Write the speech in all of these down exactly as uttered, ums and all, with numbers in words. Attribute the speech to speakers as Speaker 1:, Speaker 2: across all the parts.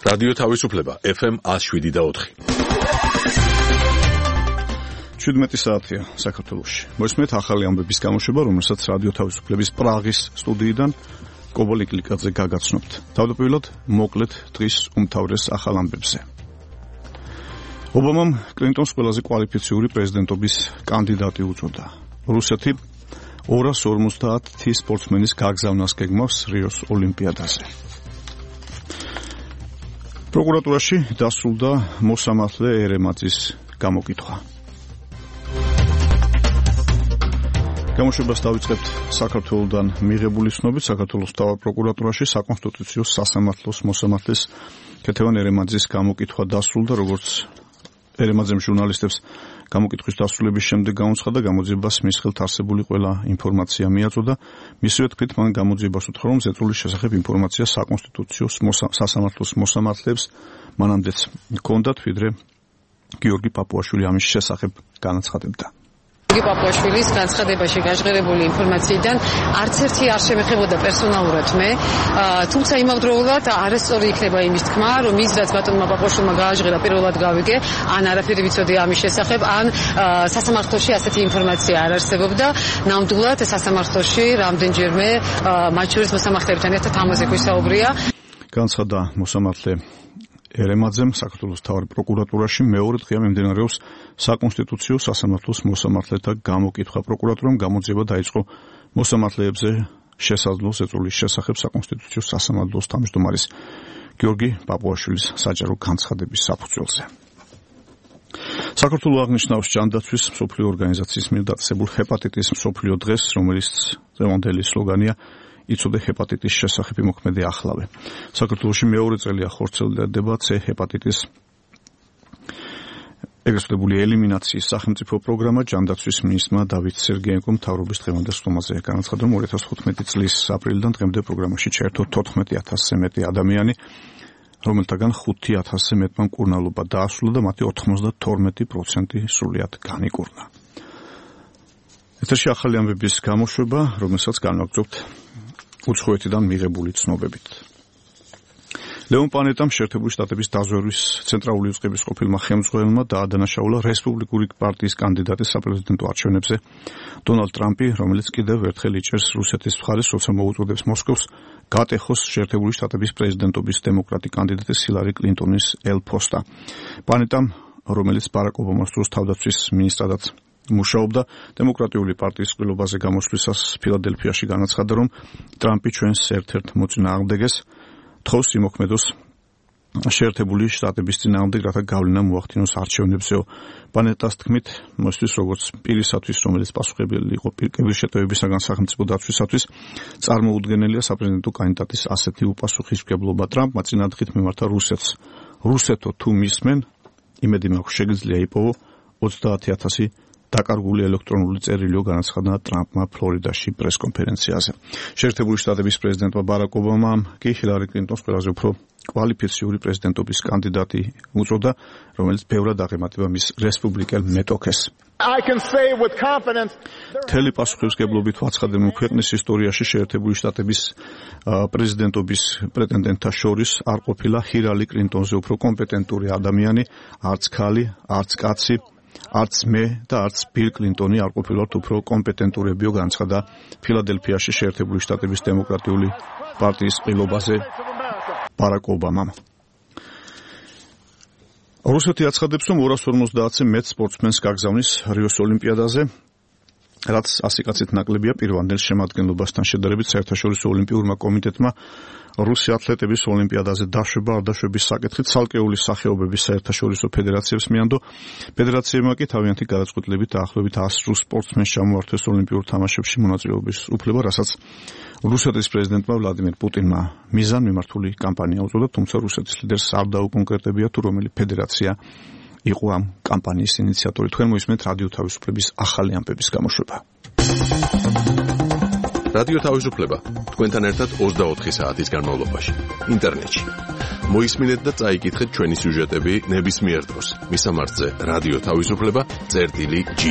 Speaker 1: რადიო თავისუფლება ეფ ემ one oh seven და four.
Speaker 2: შვიდმეტი საათია საქართველოში. მოსმენთ ახალი ამბების გამოშვება, რომელსაც რადიო თავისუფლების პრაღის სტუდიიდან კობოლი კლიკაძე გაგაცნობთ. თავდაპირველად მოკლედ დღის უმთავრეს ახალ ამბებზე. ობამამ კლინტონს ყველაზე კვალიფიციური პრეზიდენტობის კანდიდატი უწოდა. რუსეთი ორას ორმოცდაათი სპორტსმენის გაგზავნას გეგმავს რიოს ოლიმპიადაზე. პროკურატურაში დასრულდა მოსამართლე ერემაძის გამოკითხვა. გამოშვებას დავიწყებთ საქართველოსთან მიღებული ცნობით. საქართველოს მთავარ პროკურატურაში საკონსტიტუციო სასამართლოს მოსამართლის ქეთევან ერემაძის გამოკითხვა დასრულდა, როგორც ერემაძემ ჟურნალისტებს გამოკითხვის დასრულების შემდეგ განუცხადა, გამოძიებას მის ხელთ არსებული ყველა ინფორმაცია მიაწოდა. მისივე თქმით, მან გამოძიებას უთხრა, რომ ზეწოლის შესახებ ინფორმაცია საკონსტიტუციო სასამართლოს მოსამართლეებს მანამდეც ჰქონდათ, ვიდრე გიორგი პაპუაშვილი ამის შესახებ განაცხადებდა.
Speaker 3: გიორგი პაპუაშვილის განცხადებაში გაჟღერებული ინფორმაციიდან არც ერთი არ შემეხებოდა პერსონალურად მე, თუმცა იმავდროულად არასწორი იქნება იმის თქმა, რომ ის რაც ბატონმა პაპუაშვილმა გააჟღერა პირველად გავიგე, ან არაფერი ვიცოდი ამის შესახებ, ან სასამართლოში ასეთი ინფორმაცია არ არსებობდა. ნამდვილად სასამართლოში რამდენჯერმე მათ შორის მოსამართლეებთან ერთად ამაზე გვისაუბრია.
Speaker 2: განცხადა მოსამართლე ერემაძემ საქართველოს მთავარ პროკურატურაში მეორე დღეა მიმდინარეობს საკონსტიტუციო სასამართლოს მოსამართლეთა გამოკითხვა. პროკურატურამ გამოძიება დაიწყო მოსამართლეებზე შესაძლო ზეწოლის შესახებ საკონსტიტუციო სასამართლოს თავმჯდომარის გიორგი პაპუაშვილის საჯარო განცხადების საფუძველზე. საქართველოს აღნიშნავს ჯანდაცვის მსოფლიო ორგანიზაციის მიერ დაწესებულ ჰეპატიტის მსოფლიო დღეს, რომელიც დღევანდელი სლოგანია იცოდე ჰეპატიტის შესახებ მოქმედი ახლავე. საქართველოში მეორე წელია ხორციელდება C ჰეპატიტის ეგრესტებული ელიმინაციის სახელმწიფო პროგრამა. ჯანდაცვის მინისტრმა დავით სერგეენკომ მთავრობის დღევანდელ სხდომაზე განაცხადა, რომ ორი ათას თხუთმეტი წლის აპრილიდან დღემდე პროგრამაში ჩაერთო თოთხმეტი ათასზე მეტი ადამიანი, რომელთაგან ხუთი ათასზე მეტმა მკურნალობა დაასრულა და მათი ოთხმოცდათორმეტი პროცენტი სრულიად განიკურნა. ეთერში ახალი ამბების გამოშვება, რომელსაც განვაგრძობთ უცხოეთიდან მიღებული ცნობებით. ლეონ პანეტამ შეერთებული შტატების დაზვერვის ცენტრალური უწყების ყოფილმა ხელმძღვანელმა დაადანაშაულა რესპუბლიკური პარტიის კანდიდატის საპრეზიდენტო არჩევნებზე დონალდ ტრამპი, რომელიც კიდევ ერთხელ იჭერს რუსეთის მხარეს, როცა მოუწოდებს მოსკოვს გატეხოს შეერთებული შტატების პრეზიდენტობის დემოკრატი კანდიდატის ჰილარი კლინტონის ელ-ფოსტა. პანეტამ, რომელიც ბარაკ ობამას დროს თავდაცვის მინისტრადაც მუშაობდა, დემოკრატიული პარტიის ყრილობაზე გამოსვლისას ფილადელფიაში განაცხადა, რომ ტრამპი ჩვენს ერთ-ერთ მოწინააღმდეგეს თხოვს იმოქმედოს შეერთებული შტატების წინააღმდეგ, რათა გავლენა მოახდინოს არჩევნებზეო. პანეტას თქმით, მოსთვის როგორც პირისათვის, რომელიც პასუხებელი იყო პირკების შეტევებისაგან სახელმწიფო დაცვისათვის, წარმოუდგენელია საპრეზიდენტო კანდიდატის ასეთი უპასუხისმგებლობა. ტრამპმა წინადღით მიმართა რუსეთს. რუსეთო თუ მისმენ, იმედი მაქვს შეგიძლია იპოვო ოცდაათი ათასი დაკარგული ელექტრონული წერილო, განაცხადა ტრამპმა ფლორიდაში პრესკონფერენციაზე. შეერთებული შტატების პრეზიდენტმა ბარაკ ობამამ კი ჰილარი კლინტონს ყველაზე უფრო კვალიფიციური პრეზიდენტობის კანდიდატი უწოდა, რომელიც ბევრად აღემატება მის რესპუბლიკელ მეტოქეს. მთელი პასუხისმგებლობით ვაცხადებ, რომ ქვეყნის ისტორიაში შეერთებული შტატების პრეზიდენტობის პრეტენდენტთა შორის არ ყოფილა ჰილარი კლინტონზე უფრო კომპეტენტური ადამიანი, არც ქალი, არც კაცი, არც მე და არც ბილ კლინტონი არ ყოფილვართ უფრო კომპეტენტურებიო, განაცხადა ფილადელფიაში შეერთებული შტატების დემოკრატიული პარტიის ყრილობაზე ბარაკ ობამამ. რუსეთი აცხადებს, რომ ორას ორმოცდაათზე მეტ სპორტსმენს გაგზავნის რიოს ოლიმპიადაზე, რაც ასი კაცით ნაკლებია. პირვანდელ შემადგენლობასთან შედარებით საერთაშორისო ოლიმპიურმა კომიტეტმა რუსი ათლეტების ოლიმპიადაზე დაშვება არ დაშვების საკითხით ცალკეული სახეობების საერთაშორისო ფედერაციებს მიანდო. ფედერაციებმა კი თავიანთი გადაწყვეტილებით დაახლოებით ას რუს სპორტსმენს ჩამოართვეს ოლიმპიურ თამაშებში მონაწილეობის უფლება, რასაც რუსეთის პრეზიდენტმა ვლადიმერ პუტინმა მიზანმიმართული კამპანია უწოდა, თუმცა რუსეთის ლიდერს არ დაუკონკრეტებია თუ რომელი ფედერაცია იყო ამ კამპანიის ინიციატორი. თქვენ მოისმენთ რადიო თავისუფლების ახალი ამბების გამოშვება.
Speaker 1: რადიო თავისუფლება თქვენთან ერთად ოცდაოთხი საათის განმავლობაში ინტერნეტში. მოისმინეთ და წაიკითხეთ ჩვენი სიუჟეტები ნებისმიერ დროს. მისამართზე რადიო თავისუფლება წერტილი ჯი.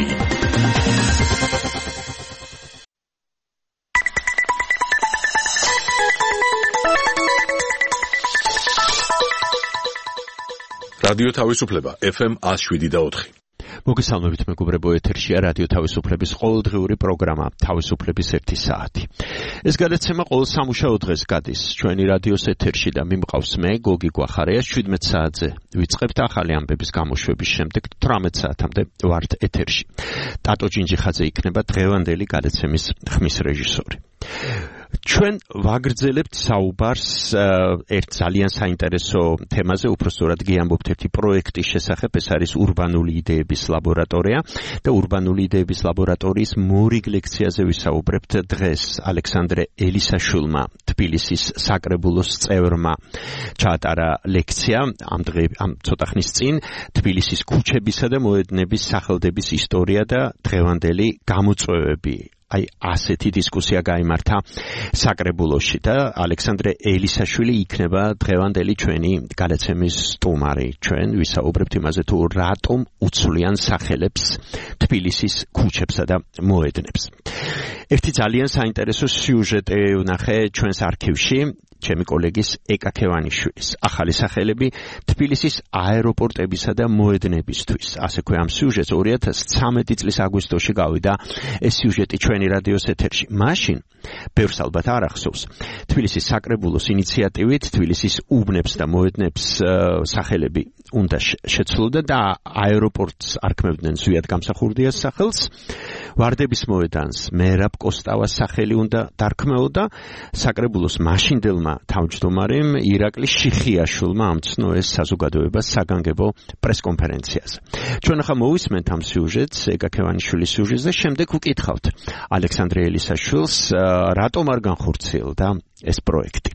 Speaker 1: რადიო თავისუფლება ეფ ემ one oh seven point four.
Speaker 4: მოგესალმებით მეგობრებო, ეთერშია რადიო თავისუფლების ყოველდღიური პროგრამა თავისუფლების ერთი საათი. ეს გადაცემა ყოველ სამუშაო დღეს გადის ჩვენი რადიოს ეთერში და მიმყავს მე გოგი გვახარია. შვიდმეტ საათზე ვიწყებთ ახალი ამბების გამოშვების შემდეგ თვრამეტ საათამდე ვართ ეთერში. ტატო ჯინჯიხაძე იქნება დღევანდელი გადაცემის ხმის რეჟისორი. ჩვენ ვაგრძელებთ საუბარს ერთ ძალიან საინტერესო თემაზე, უпростоრად გიამბობთ ერთი პროექტის შესახებ, ეს არის ურბანული იდეების ლაბორატორია და ურბანული იდეების ლაბორატორიის მორიგ ლექციაზე ვისაუბრებთ დღეს. ალექსანდრე ელისაშვილმა, თბილისის საკრებულოს წევრმა ჩაატარა ლექცია ამ დღე ამ ცოტა ხნის წინ თბილისის ქუჩებისა და მოედნების სახელდების ისტორია და დღევანდელი გამოწვევები. აი ასეთი დისკუსია გაიმართა საკრებულოში და ალექსანდრე ელისაშვილი იქნება დღევანდელი ჩვენი გადაცემის სტუმარი. ჩვენ ვისაუბრებთ იმაზე, თუ რატომ უცვლიან სახელებს თბილისის ქუჩებსა და მოედნებს. ერთი ძალიან საინტერესო სიუჟეტი ვნახე ჩვენს არქივში ჩემი კოლეგის ეკა ქევანიშვილის. ახალი სახელები თბილისის აეროპორტებისა და მოედნებისთვის. ასე ქვია ამ სიუჟეტს ორი ათას ცხრამეტი წლის აგვისტოში გავიდა ეს სიუჟეტი ჩვენი რადიოს ეთერში. მაშინ ბევრს ალბათ არ ახსოვს. თბილისის საკრებულოს ინიციატივით თბილისის უბნებს და მოედნებს სახელები უნდა შეცვლოდა და აეროპორტს არქმევდნენ ზვიად გამსახურდიას სახელს. ვარდების მოედანს მერაბ კოსტავას სახელი უნდა დარქმეოდა. საკრებულოს მაშინდელმა თავმჯდომარემ ირაკლი შიხიაშვილმა ამცნო ეს საზოგადოება საგანგებო პრესკონფერენციაზე. ჩვენ ახლა მოვისმენთ ამ სიუჟეტს, ეკა ქევანიშვილის სიუჟეტს და შემდეგ ვკითხავთ ალექსანდრე ელისაშვილს, რატომ არ განხორციელდა ეს პროექტი.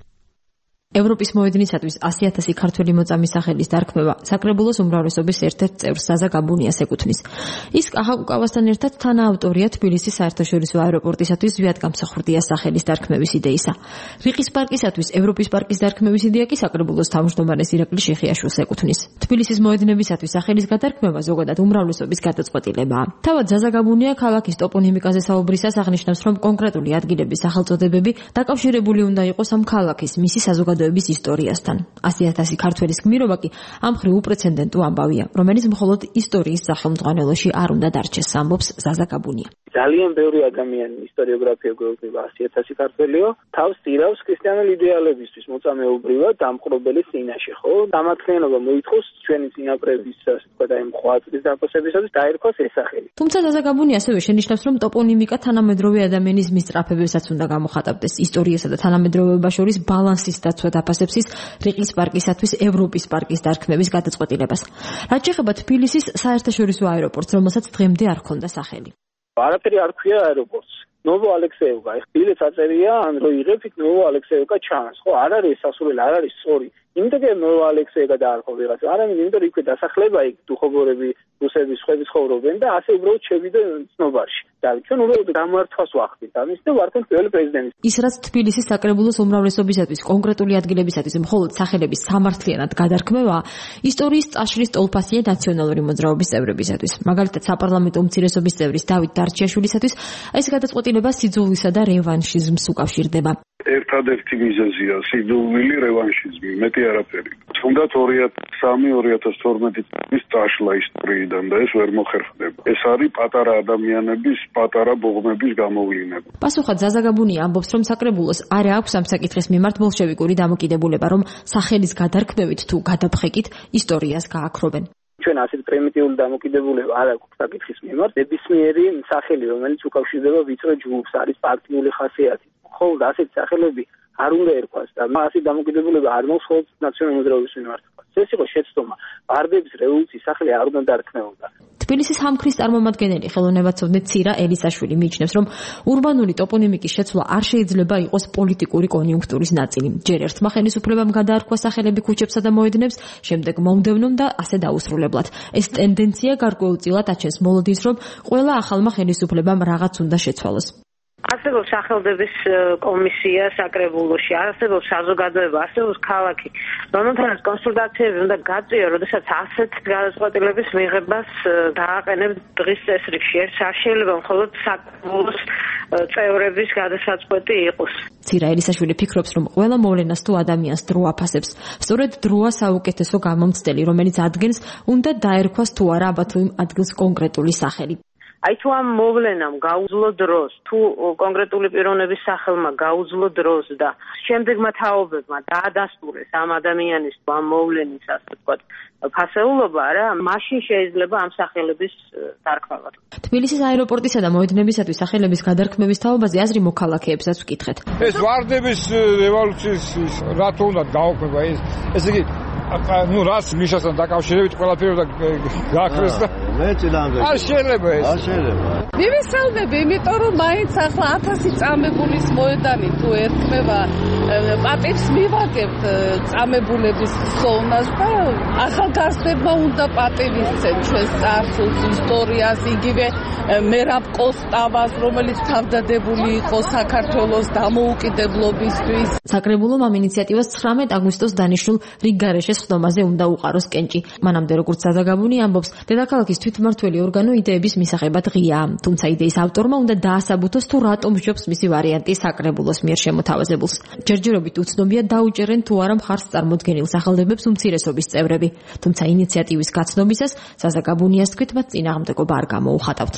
Speaker 5: ევროპის მოედნისათვის ასი ათასი ქართველი მოწამის სახელის დარქმევა საკრებულოს უმრავლესობის ერთ-ერთ წევრს ზაზა გაბუნიას ეკუთვნის. ის კახაკუკავასთან ერთად თანაავტორია თბილისის საერთაშორისო აეროპორტისათვის ზვიად გამსახურდიას სახელის დარქმევის იდეისა. რიყის პარკისათვის ევროპის პარკის დარქმევის იდეა კი საკრებულოს თავმჯდომარეს ირაკლი შიხიაშვილს ეკუთვნის. თბილისის მოედნებისათვის სახელის გადარქმევა ზოგადად უმრავლესობის გადაწყვეტილებაა. თავად ზაზა გაბუნია ქალაქის ტოპონიმიკაზე საუბრისას აღნიშნავს, რომ კონკრეტული ადგილების სახელწოდებები დაკავშირებული უნდა იყოს ამ ქალაქის მისი საზოგადოების ისტორიასთან. ასი ათასი ქართველის გმირობა კი ამ მხრივ უპრეცედენტო ამბავია, რომელიც მხოლოდ ისტორიის სახელმძღვანელოში არ უნდა დარჩეს, ამბობს ზაზა გაბუნია.
Speaker 6: ძალიან ბევრი ადამიანი ისტორიოგრაფია გვეუბნება ასი ათასი ქართველიო, თავს ირავს ქრისტიანული იდეალებისთვის მოწამეობრივად დამყრობელი წინაშე, ხო? დამათლიანობა მოითხოვს ჩვენი წინაპრების, ასე ვთქვათ, აი მხოლოდ დაფასებისათვის დაერქვას ეს სახელი.
Speaker 5: თუმცა ზაზა გაბუნია ასევე შენიშნავს, რომ ტოპონიმიკა თანამედროვე ადამიანის მისწრაფებებსაც უნდა გამოხატავდეს. ისტორიასა და თანამედროვეობას შორის ბალანსის დაცვა დაფასებს ის რიყის პარკისათვის ევროპის პარკის დარქმევის გადაწყვეტილებას. რაც შეეხება თბილისის საერთაშორისო აეროპორტს, რომელსაც დღემდე არ ჰქონდა სახელი.
Speaker 6: არაფერი არ ქვია აეროპორტს. ნოვო ალექსეევკა. ეხლა წაწერია, ან რო იღებთ ნოვო ალექსეევკა ჩანს, ხო? არ არის სასურველი, არ არის სწორი. იმიტომ რომ ნოვო ალექსეევკა დაარქვა ვიღაცა. არა, იმიტომ რომ იქვე დასახლება იქ დუხობორები, რუსები, სხვები ცხოვრობენ და ასე უბრალოდ შევიდა ცნობარში. და ჩვენ უბრალოდ გამართვას ვახდით ამის და ვართ პირველი პრეზიდენტი.
Speaker 5: ის რაც თბილისის საკრებულოს უმრავლესობისათვის კონკრეტული ადგილებისათვის მხოლოდ სახელების სამართლიანად გადარქმევაა, ისტორიის წაშლის ტოლფასია ნაციონალური მოძრაობის წევრებისათვის. მაგალითად, საპარლამენტო უმცირესობის წევრის დავით დარჩიაშვილისათვის ეს გადაწყვეტილება სიძულვისა და რევანშიზმს უკავშირდება.
Speaker 7: ერთადერთი მიზეზია სიძულვილი რევანშიზმი, მეტი არაფერი. თუნდაც ორი ათას სამი ორი ათას თორმეტი წლის წაშლა ისტორიიდან და ეს ვერ მოხერხდება. ეს არის პატარა ადამიანების, პატარა ბოღმების გამოვლინება.
Speaker 5: პასუხად ზაზა გაბუნია ამბობს, რომ საკრებულოს არ აქვს ამ საკითხის მიმართ ბოლშევიკური დამოკიდებულება, რომ სახელის გადარქმევით თუ გადაფხეკით ისტორიას გააქრობენ.
Speaker 6: ჩვენ ასეთ პრიმიტიული დამოკიდებულება არ აქვს საკითხის მიმართ. ნებისმიერი სახელი, რომელიც უკავშირდება ვიწრო ჯგუფს, არის პარტიული ხასიათი. ხო, და ასეთ სახელები არ უნდა ერქვას და ასეთ დამოკიდებულება არ მოხს ხოლმე ნაციონალური მოძრაობის მიმართ. ეს იყო შეცდომა. ვარდების რევოლუციის სახელი არ უნდა დარქმეოდა.
Speaker 5: თბილისის სამქრის წარმომადგენელი ხელოვნებაცოდნე ცირა ელისაშვილი მიიჩნევს, რომ ურბანული ტოპონიმიკის შეცვლა არ შეიძლება იყოს პოლიტიკური კონიუნქტურის ნაწილი. ჯერ ერთმა ხელისუფლებამ გადაარქვა სახელები ქუჩებსა და მოედნებს, შემდეგ მომდევნომ და ასე დაუსრულებლად. ეს ტენდენცია გარკვეულწილად აჩენს მოლოდინს, რომ ყველა ახალმა ხელისუფლებამ რაღაც უნდა შეცვალოს.
Speaker 8: არსებობს სახელმწიფოს კომისია საკრებულოში, არსებობს საზოგადოება, არსებობს ქალაქი, რომელთანაც კონსულტაციები უნდა გაწიო, როდესაც ასეთ გადაწყვეტილების მიღებას დააყენებთ დღის წესრიგში. ეს არ შეიძლება მხოლოდ საკრებულოს წევრების გადასაწყვეტი იყოს.
Speaker 5: ცირა ელისაშვილი ფიქრობს, რომ ყველა მოვლენას თუ ადამიანს დრო აფასებს. სწორედ დროა საუკეთესო გამომცდელი, რომელიც ადგენს, უნდა დაერქვას თუ არა ალბათ იმ ადგილს კონკრეტული სახელი.
Speaker 8: აი თუ ამ მოვლენამ გაუძლო დროს, თუ კონკრეტული პიროვნების სახელმა გაუძლო დროს და შემდეგმა თაობებმა დაადასტურეს ამ ადამიანის ამ მოვლენის ასე ვთქვათ ფასეულობა, რა, მაშინ შეიძლება ამ სახელების დარქმევა.
Speaker 5: თბილისის აეროპორტისა და მოედნებისათვის სახელების გადარქმევის თაობაზე აზრი მოქალაქეებსაც ვკითხეთ.
Speaker 9: ეს ვარდების რევოლუციის რატო უნდა გაუქმება ეს? ესე იგი ну раз მისასთან დაკავშირებით ყველაფერი და გაქრეს და
Speaker 10: მე წინამდე
Speaker 9: არ შეიძლება ეს
Speaker 10: არ შეიძლება
Speaker 11: მივისალმები იმიტომ რომ მაინც ახლა ათასი წამებულის მოედანი თუ ერქმევა პატივს მივაგებთ წამებულების ხსოვნას და ახალგაზრდებმა უნდა პატივისცენ ჩვენს წარსულს ისტორიას იგივე მერაბ კოსტავას რომელიც თავდადებული იყო საქართველოს დამოუკიდებლობისთვის.
Speaker 5: საკრებულომ ამ ინიციატივას ცხრამეტ აგვისტოს დანიშნულ რიგგარეშეს ხდომაზე უნდა უყაროს კენჭი. მანამდე როგორც საზაგაბუნი ამბობს, დედაქალაქის თვითმმართველი ორგანო იდეების მისაღებად ღიაა, თუმცა იდეის ავტორმა უნდა დაასაბუთოს თუ რატომ სჯობს მისი ვარიანტი საკრებულოს მიერ შემოთავაზებულს. ჯერჯერობით უცნობია დაუჭერენ თუ არა მხარს წარმოდგენილ სახელმწიფოებს უმცირესობის წევრები, თუმცა ინიციატივის გაცნობისას საზაგაბუნიას თქმით მათ წინააღმდეგობა არ გამოუხატავთ.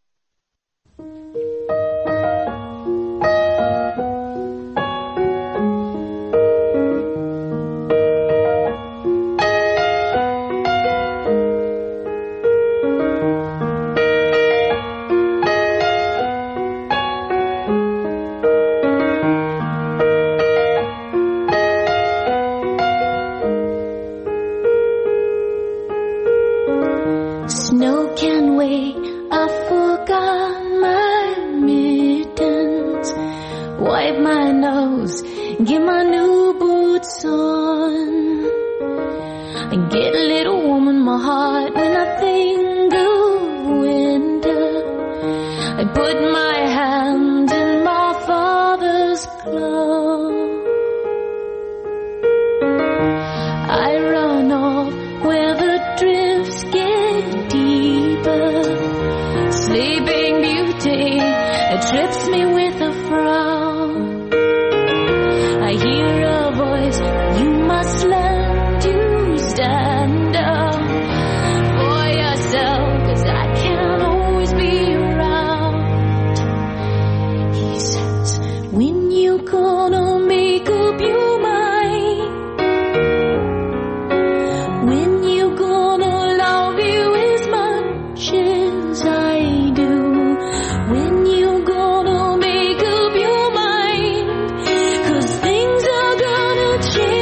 Speaker 12: Snow can wait, I forgot my mittens. Wipe my nose, get my new boots on. I get a little warm in my heart when I think of winter. I put my hand in my father's glove. I run off where the drifts get deeper. Sleeping Beauty, it trips me with a frown. I hear a voice, you must learn to stand up for yourself, 'cause I can't always be around. He says, when you gonna make up your mind? When you gonna love you as much as I do? When you gonna make up your mind? 'Cause things are gonna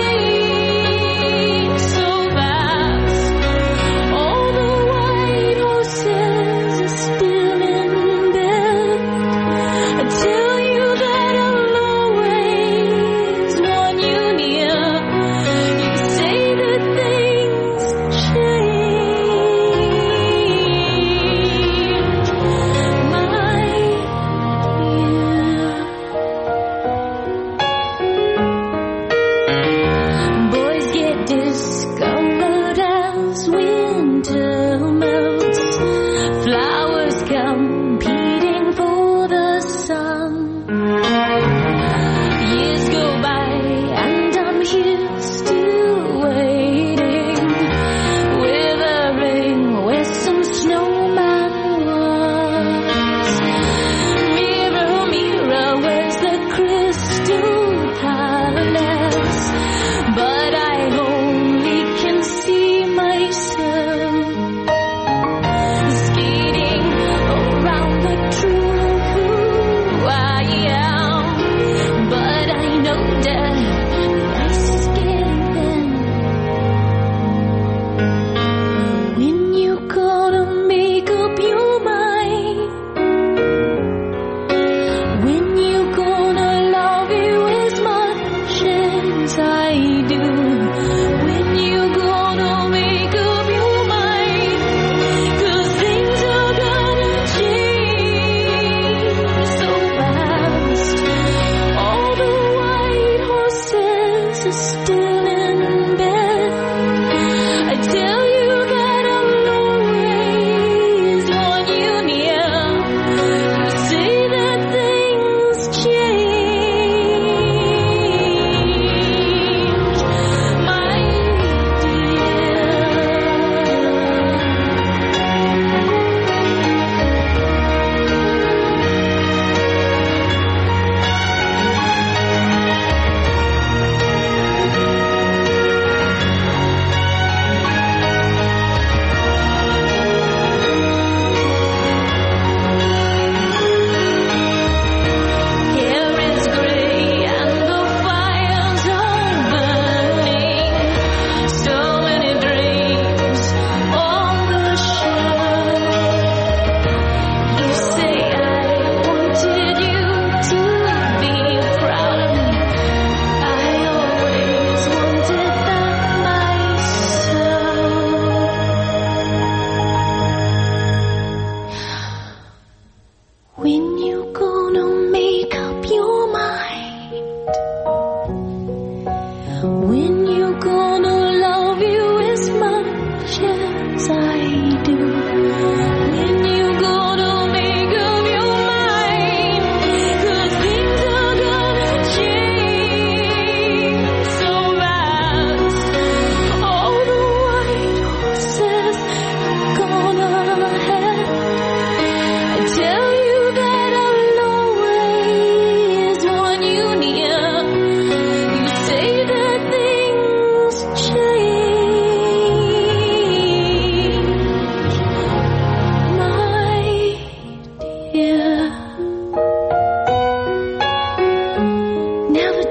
Speaker 12: change so fast. All the white horses are still in bed. I tell you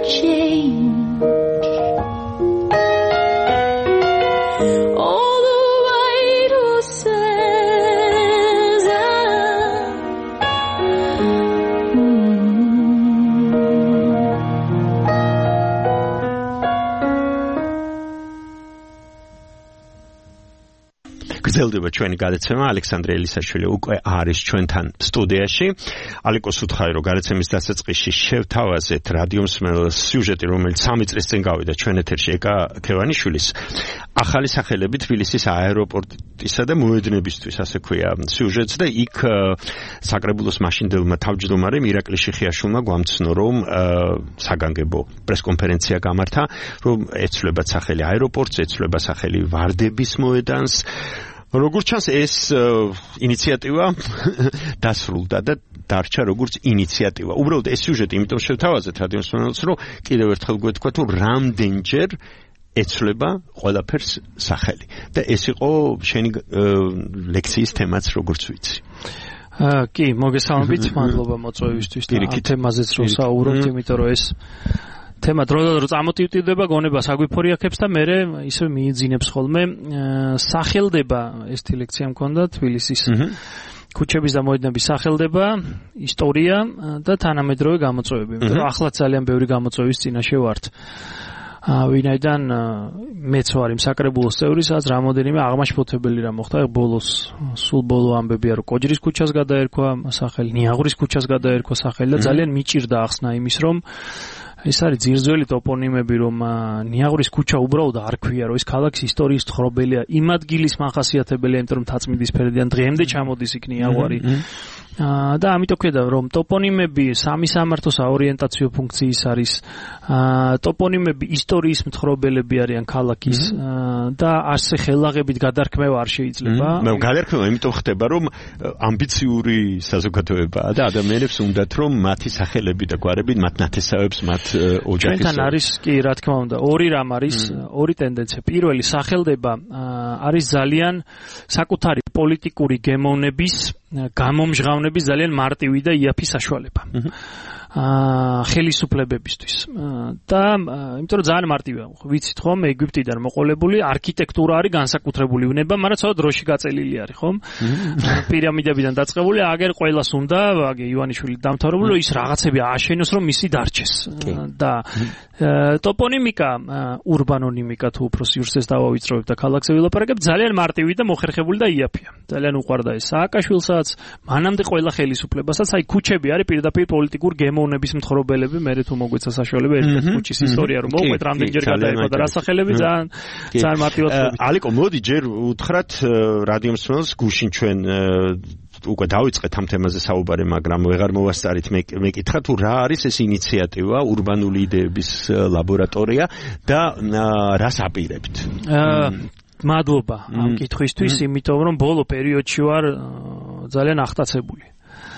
Speaker 12: change. All the white horses are,
Speaker 4: გრძელდება ჩვენი გადაცემა. ალექსანდრე ელისაშვილი უკვე არის ჩვენთან სტუდიაში. ალიკოს უთხარი, რომ გადაცემის დასაწყისში შევთავაზეთ რადიო მსმენელს სიუჟეტი, რომელიც სამი წლის წინ გავიდა ჩვენ ეთერში ეკა ქევანიშვილის ახალი სახელები თბილისის აეროპორტისა და მოედნებისთვის, ასე ქვია სიუჟეტს, და იქ საკრებულოს მაშინდელმა თავმჯდომარემ ირაკლი შიხიაშვილმა გვამცნო, რომ საგანგებო პრესკონფერენცია გამართა, რომ ეცვლებათ სახელი აეროპორტს, ეცვლება სახელი ვარდების მოედანს. როგორც ჩანს, ეს ინიციატივა დასრულდა და დარჩა როგორც ინიციატივა. უბრალოდ ეს სიუჟეტი იმიტომ შევთავაზეთ რადიო მსმენელს, რომ კიდევ ერთხელ გვეთქვათ, რომ რამდენჯერ ეცვლება ყველაფერს სახელი. და ეს იყო შენი ლექციის თემაც, როგორც ვიცი.
Speaker 10: კი, მოგესალმებით, მადლობა მოწვევისთვის და ამ თემაზეც რომ საუბრობთ, იმიტომ რომ ეს თემა დროდადრო წამოტივტივდება, გონებას აგვიფორიაქებს და მერე ისე მიიძინებს ხოლმე. სახელდება ეს ლექცია მქონდა თბილისის ქუჩების და მოედნების სახელდება, ისტორია და თანამედროვე გამოწვევები. იმიტომ რომ ახლა ძალიან ბევრი გამოწვევის წინაშე ვართ. ვინაიდან მეც ვარ იმ საკრებულოს წევრი, სადაც რამოდენიმე აღმაშფოთებელი რამ მოხდა. ბოლოს სულ ბოლო ამბებია, რომ კოჯრის ქუჩას გადაერქვა სახელი, ნიაღურის ქუჩას გადაერქვა სახელი და ძალიან მიჭირდა ახსნა იმის, რომ ეს არის ძირძველი ტოპონიმები, რომ ნიაღურის ქუჩა უბრალოდ არ ქვია, რომ ეს ქალაქის ისტორიის თხრობელია, იმ ადგილის მახასიათებელია, იმიტომ რომ თაწმინდის ფერდიან დღემდე ჩამოდის იქ ნიაღური. და ამიტომ ხედა, რომ ტოპონიმები სამი სამართო საორიენტაციო ფუნქციის არის, ტოპონიმები ისტორიის მთხრობელები არიან ქალაქის და ასე ხელაღებით გადარქმევა არ შეიძლება.
Speaker 4: მე გადარქმევა იმიტომ ხდება, რომ ამბიციური საზოგადოებაა და ადამიანებს უნდათ, რომ მათი სახელები და გვარები მათ ნათესავებს, მათ ოჯახის. ჩვენთან არის, კი, რა თქმა უნდა, ორი რამ არის, ორი ტენდენცია. პირველი, სახელდება არის ძალიან საკუთარი პოლიტიკური გემოვნების, გამომჟღავნების ძალიან მარტივი და იაფი საშუალება. აა ხელისუფლებებისთვის. და იმიტომ რომ ძალიან მარტივია. ვიცით ხომ, ეგვიპტიდან მოყოლებული არქიტექტურა არის განსაკუთრებული უნება, მაგრამ ცოტა დროში გაწელილი არის, ხომ? პირამიდებიდან დაწყებული, აგერ ყველას უნდა, აგე ივანიშვილი დამთავრებული, რომ ის რაღაცები ააშენოს, რომ მისი დარჩეს. და ტოპონიმიკა, ურბანონიმიკა თუ უფრო სივრცეს დავავიწროვებ და ქალაქზე ვილაპარაკებ, ძალიან მარტივი და მოხერხებული და იაფია. ძალიან უყვარდა ეს სააკაშვილსაც, მანამდე ყველა ხელისუფლებასაც, აი ქუჩები არის პირდაპირ პოლიტიკურ გემოვნების მთხრობელები, მე თუ მოგვეცა საშუალება ერთ-ერთი ქუჩის ისტორია რომ მოვყვეთ, რამდენჯერ გადაერქვა და რა სახელები ძალიან ძალიან მარტივად. ალიკო, მოდი ჯერ უთხრათ რადიო მსმენელს, გუშინ ჩვენ უკვე დავიწყეთ ამ თემაზე საუბარი, მაგრამ ვეღარ მოვასწარით. მე მეკითხა თუ რა არის ეს ინიციატივა, ურბანული იდეების ლაბორატორია და რას აპირებთ?
Speaker 10: მადლობა ამ კითხვისთვის, იმიტომ რომ ბოლო პერიოდში ვარ ძალიან ახტაცებული.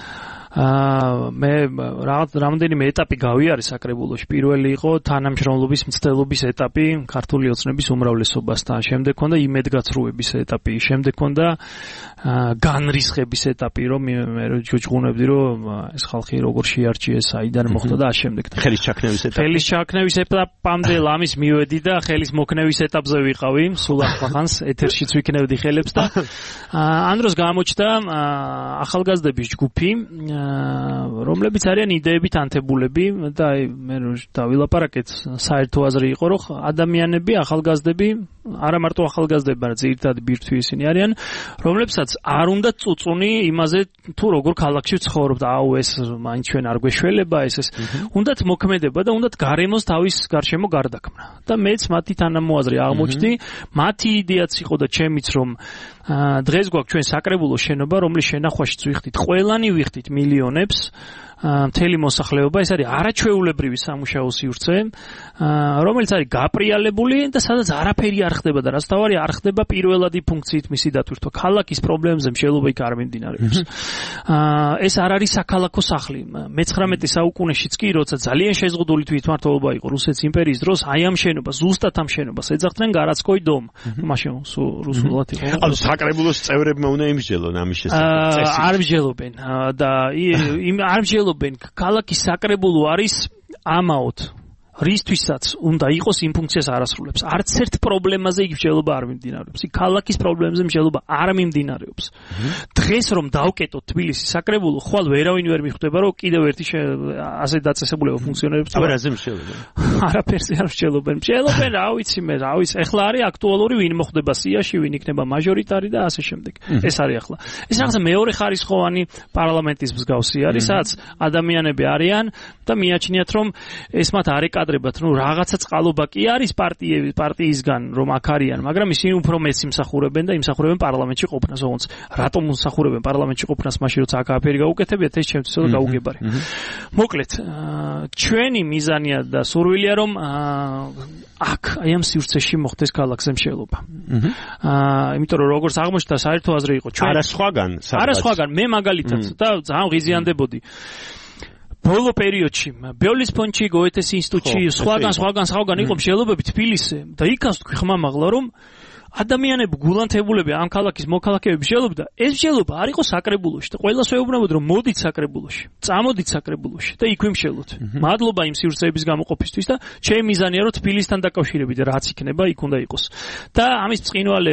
Speaker 10: აა მე რაღაც რამდენიმე ეტაპი გავიარე საკრებულოში. პირველი იყო თანამშრომლობის მცდელობის ეტაპი ქართული ოცნების უმრავლესობასთან. შემდეგ ჰქონდა იმედგაცრუების ეტაპი, შემდეგ ჰქონდა განრისხების ეტაპი, რომ მე ჯუჯღუნებდი, რომ ეს ხალხი როგორ შეარჩიეს, აიდან მოხდა და ამ შემდეგ.
Speaker 4: ხელის ჩაქნევის ეტაპი.
Speaker 10: ხელის ჩაქნევის ეტაპამდე ლამის მივედი და ხელის მოქნევის ეტაპზე ვიყავი. სულ ახლა ეთერშიც ვიქნევდი ხელებს და ამ დროს გამოჩნდა ახალგაზრდების ჯგუფი, რომლებიც არიან იდეებით ანთებულები და აი მე დავილაპარაკეთ, საერთო აზრი იყო, რომ ადამიანები, ახალგაზრდები, არა მარტო ახალგაზრდები, მაგრამ ძირითადად ბირთვი ისინი არიან, რომლებსაც არ უნდა წუწუნი იმაზე, თუ როგორ ქალაქში ცხოვრობ და აუ ეს მაინც ჩვენ არ გვეშველება, ეს ეს უნდათ მოქმედება და უნდათ გარემოს თავის გარშემო გარდაქმნა. და მეც მათი თანამოაზრი აღმოჩნდი, მათი იდეაც იყო და ჩემიც, რომ დღეს გვაქვს ჩვენ საკრებულო შენობა, რომლის შენახვაშიც ვიხდით, ყველანი ვიხდით მილიონებს, მთელი მოსახლეობა, ეს არის არაჩვეულებრივი სამუშაო სივრცე, რომელიც არის გაპრიალებული და სადაც არაფერი არ ხდება და რაც თავარი არ ხდება პირველადი ფუნქციით მისი დატვირთვა. ქალაქის პრობლემებზე მსჯელობა იქ არ მიმდინარეობს. ეს არ არის საქალაქო სახლი. მეცხრამეტე საუკუნეშიც კი, როცა ძალიან შეზღუდული თვითმმართველობა იყო რუსეთის იმპერიის დროს, აი ამ შენობას, ზუსტად ამ შენობას ეძახდნენ გარაცკოი დომ. მაშინ რუსულად იყო.
Speaker 4: ანუ საკრებულოს წევრებმა უნდა იმსჯელონ ამის შესახებ.
Speaker 10: არ მსჯელობენ და იმ არ მსჯელობენ. ქალაქის საკრებულო არის ამაოდ რისთვისაც უნდა იყოს იმ ფუნქციას არასრულებს. არც ერთ პრობლემაზე იქ მსჯელობა არ მიმდინარეობს. იქ ქალაქის პრობლემებზე მსჯელობა არ მიმდინარეობს. დღეს რომ დავკეტოთ თბილისის საკრებულო, ხვალ ვერავინ ვერ მიხვდება, რომ კიდევ ერთი ასე დაწესებულება ფუნქციონირებს.
Speaker 4: აბა რაზე მსჯელობენ?
Speaker 10: არაფერზე არ მსჯელობენ. მსჯელობენ, რა ვიცი მე, რა ვიცი. ეხლა არის აქტუალური ვინ მოხდება სიაში, ვინ იქნება მაჟორიტარი და ასე შემდეგ. ეს არის ახლა. ეს რაღაცა მეორე ხარისხოვანი პარლამენტის მსგავსი არის, სადაც ადამიანები არიან და მიაჩნიათ რომ ეს მათ არ ეკადრებათ, ну რაღაცა წყალობა კი არის პარტიების პარტიისგან რომ აქ არიან, მაგრამ ისინი უფრო მეც იმსახურებენ და იმსახურებენ პარლამენტში ყოფნას, ოღონდ რატომ იმსახურებენ პარლამენტში ყოფნას მაშინ როცა აქ აფერი გაუკეთებიათ, ეს ჩემთვის ცოტა გაუგებარი. მოკლედ, ჩვენი მიზანია და სურვილია რომ აქ აი ამ სივრცეში მოხდეს ქალაქზე მსჯელობა. აა, იმიტომ რომ როგორც აღმოჩნდა საერთო აზრი იყო ჩვენ
Speaker 4: არა სხვაგან,
Speaker 10: არა სხვაგან, მე მაგალითად და ძალიან ღიზიანდებოდი. ბოლო პერიოდში ბეოლის ფონდში, გოეთეს ინსტიტუტში, სხვაგან, სხვაგან, სხვაგან იყო მსჯელობები თბილისზე და იქაც თქვი ხმამაღლა რომ ადამიანები გულანთებულები ამ ქალაქის მოქალაქეები მსჯელობდა, ეს მსჯელობა არ იყო საკრებულოში და ყველას ვეუბნებოდ რომ მოდით საკრებულოში, წამოდით საკრებულოში და იქ ვიმსჯელოთ. მადლობა იმ სივრცეების გამოყოფისთვის და ჩემი მიზანია რომ თბილისთან დაკავშირებით რაც იქნება, იქ უნდა იყოს. და ამის ბრწყინვალე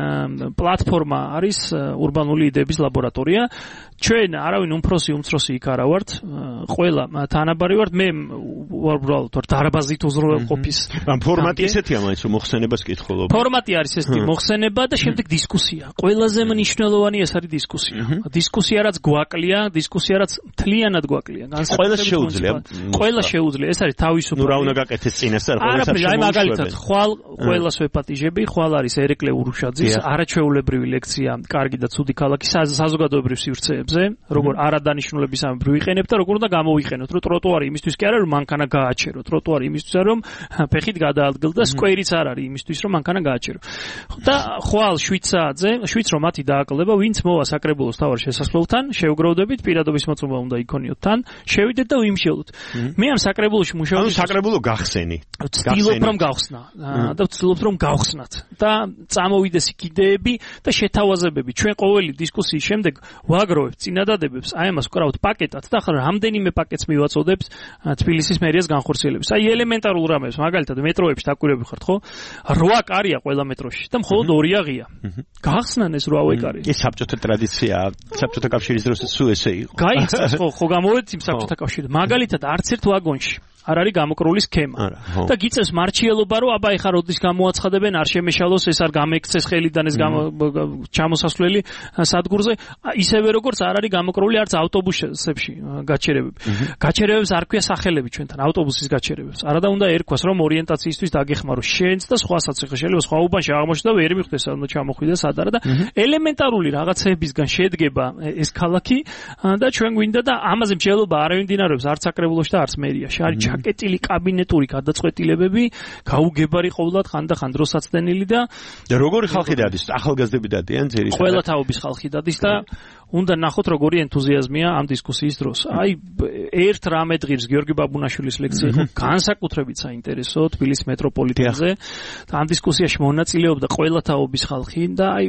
Speaker 10: პლატფორმა არის ურბანული იდეების ლაბორატორია. ჩვენ არავინ უმფროსი უმცროსი იქ არა ვართ, ყველა თანაბარი ვართ, მე უბრალოდ ვარ დარბაზით უზრუნველყოფის.
Speaker 4: ამ ფორმატი ესეთია მაინც რომ მოხსენებას კითხულობ.
Speaker 10: ფორმატი არის ეს მოხსენება და შემდეგ დისკუსია. ყველაზე მნიშვნელოვანი ეს არის დისკუსია. დისკუსია რაც გვაკლია, დისკუსია რაც მთლიანად გვაკლია.
Speaker 4: ყველა შეუძლია.
Speaker 10: ყველა შეუძლია. ეს არის თავისუფლად.
Speaker 4: ნუ რა უნდა გაკეთდეს წინასწარ ყოველსაც.
Speaker 10: არაფერი, აი მაგალითად, ხვალ ყველას ვეპატიჟები, ხვალ არის ერეკლე ურუშაძის არაჩვეულებრივი ლექცია, კარგი და ცუდი ქალაქის საზოგადოებრივ სივრცეებზე. როგორ არადანიშნულების ამბ ვიყენებთ და როგორ უნდა გამოვიყენოთ, რომ ტროტუარი იმისთვის კი არა რომ მანქანა გააჩერო, ტროტუარი იმისთვის არა რომ ფეხით გადაადგილ და სკვერიც არ არის იმისთვის რომ მანქანა გააჩერო. და ხვალ შვიდ საათზე, შვიდს რომ მათი დააკლდება, ვინც მოვა საკრებულოს თავარ შესასვლელთან, შევგროვდებით, პირადობის მოწმობა უნდა იქონიოთ თან, შევიდეთ და ვიმსჯელოთ. მე ამ საკრებულოში მუშაობ.
Speaker 4: ანუ საკრებულო გახსენი.
Speaker 10: ვცდილობ რომ გავხსნა და ვცდილობ რომ გავხსნათ და წამოვიდეს იდეები და შეთავაზებები. ჩვენ ყოველი დისკუსიის შემდეგ ვაგროვებთ წინადადებებს, აი ამას ვკრავთ პაკეტად და ახლა რამდენიმე პაკეტს მივაწოდებთ თბილისის მერიას განხორციელების. აი ელემენტარულ რამებს, მაგალითად მეტროებში დაკვირვები ხართ, ხო? რვა კარია ყველა მეტროში და მხოლოდ ორი აღია. გახსნან ეს რვა კარი.
Speaker 4: ეს საბჭოთა ტრადიციაა, საბჭოთა კავშირის დროს სულ ესე იყო.
Speaker 10: გაიქცეს ხო, ხო გამოვედით იმ საბჭოთა კავშირში. მაგალითად არც ერთ ვაგონში არ არის გამოკრული სქემა. და გიწევს მარჩიელობა, რომ აბა ეხა როდის გამოაცხადებენ, არ შემეშალოს, ეს არ გამექცეს ხელიდან ეს ჩამოსასვლელი სადგურზე, ისევე როგორც არ არის გამოკრული არც ავტობუსებში გაჩერებები. გაჩერებებს არ ქვია სახელები ჩვენთან, ავტობუსის გაჩერებებს. არადა უნდა ერქვას, რომ ორიენტაციისთვის დაგეხმარო შენც და სხვასაც, ეხლა შეიძლება სხვა უბანში აღმოჩნდა ვერ მიხვდეს, რომ ჩამოხვიდა სად არა და ელემენტარული რაღაცეებისგან შედგება ეს ქალაქი და ჩვენ გვინდა და ამაზე მსჯელობა არ მიმდინარეობს არც საკრებულოში და არც მერიაში. არის ჩაკეტილი კაბინეტური გადაწყვეტილებები, გაუგებარი ყოვლად ხანდახან დროსაცდენილი და
Speaker 4: როგორი ხალხი დადის? ახალგაზრდები დადიან ძირითადად.
Speaker 10: ყველა თაობის ხალხი დადის და უნდა ნახოთ როგორი ენთუზიაზმია ამ დისკუსიის დროს. აი ერთ რამე დღეს გიორგი ბაბუნაშვილის ლექცია იყო განსაკუთრებით საინტერესო თბილისის მეტროპოლიტენზე და ამ დისკუსიაში მონაწილეობდა ყველა თაობის ხალხი და აი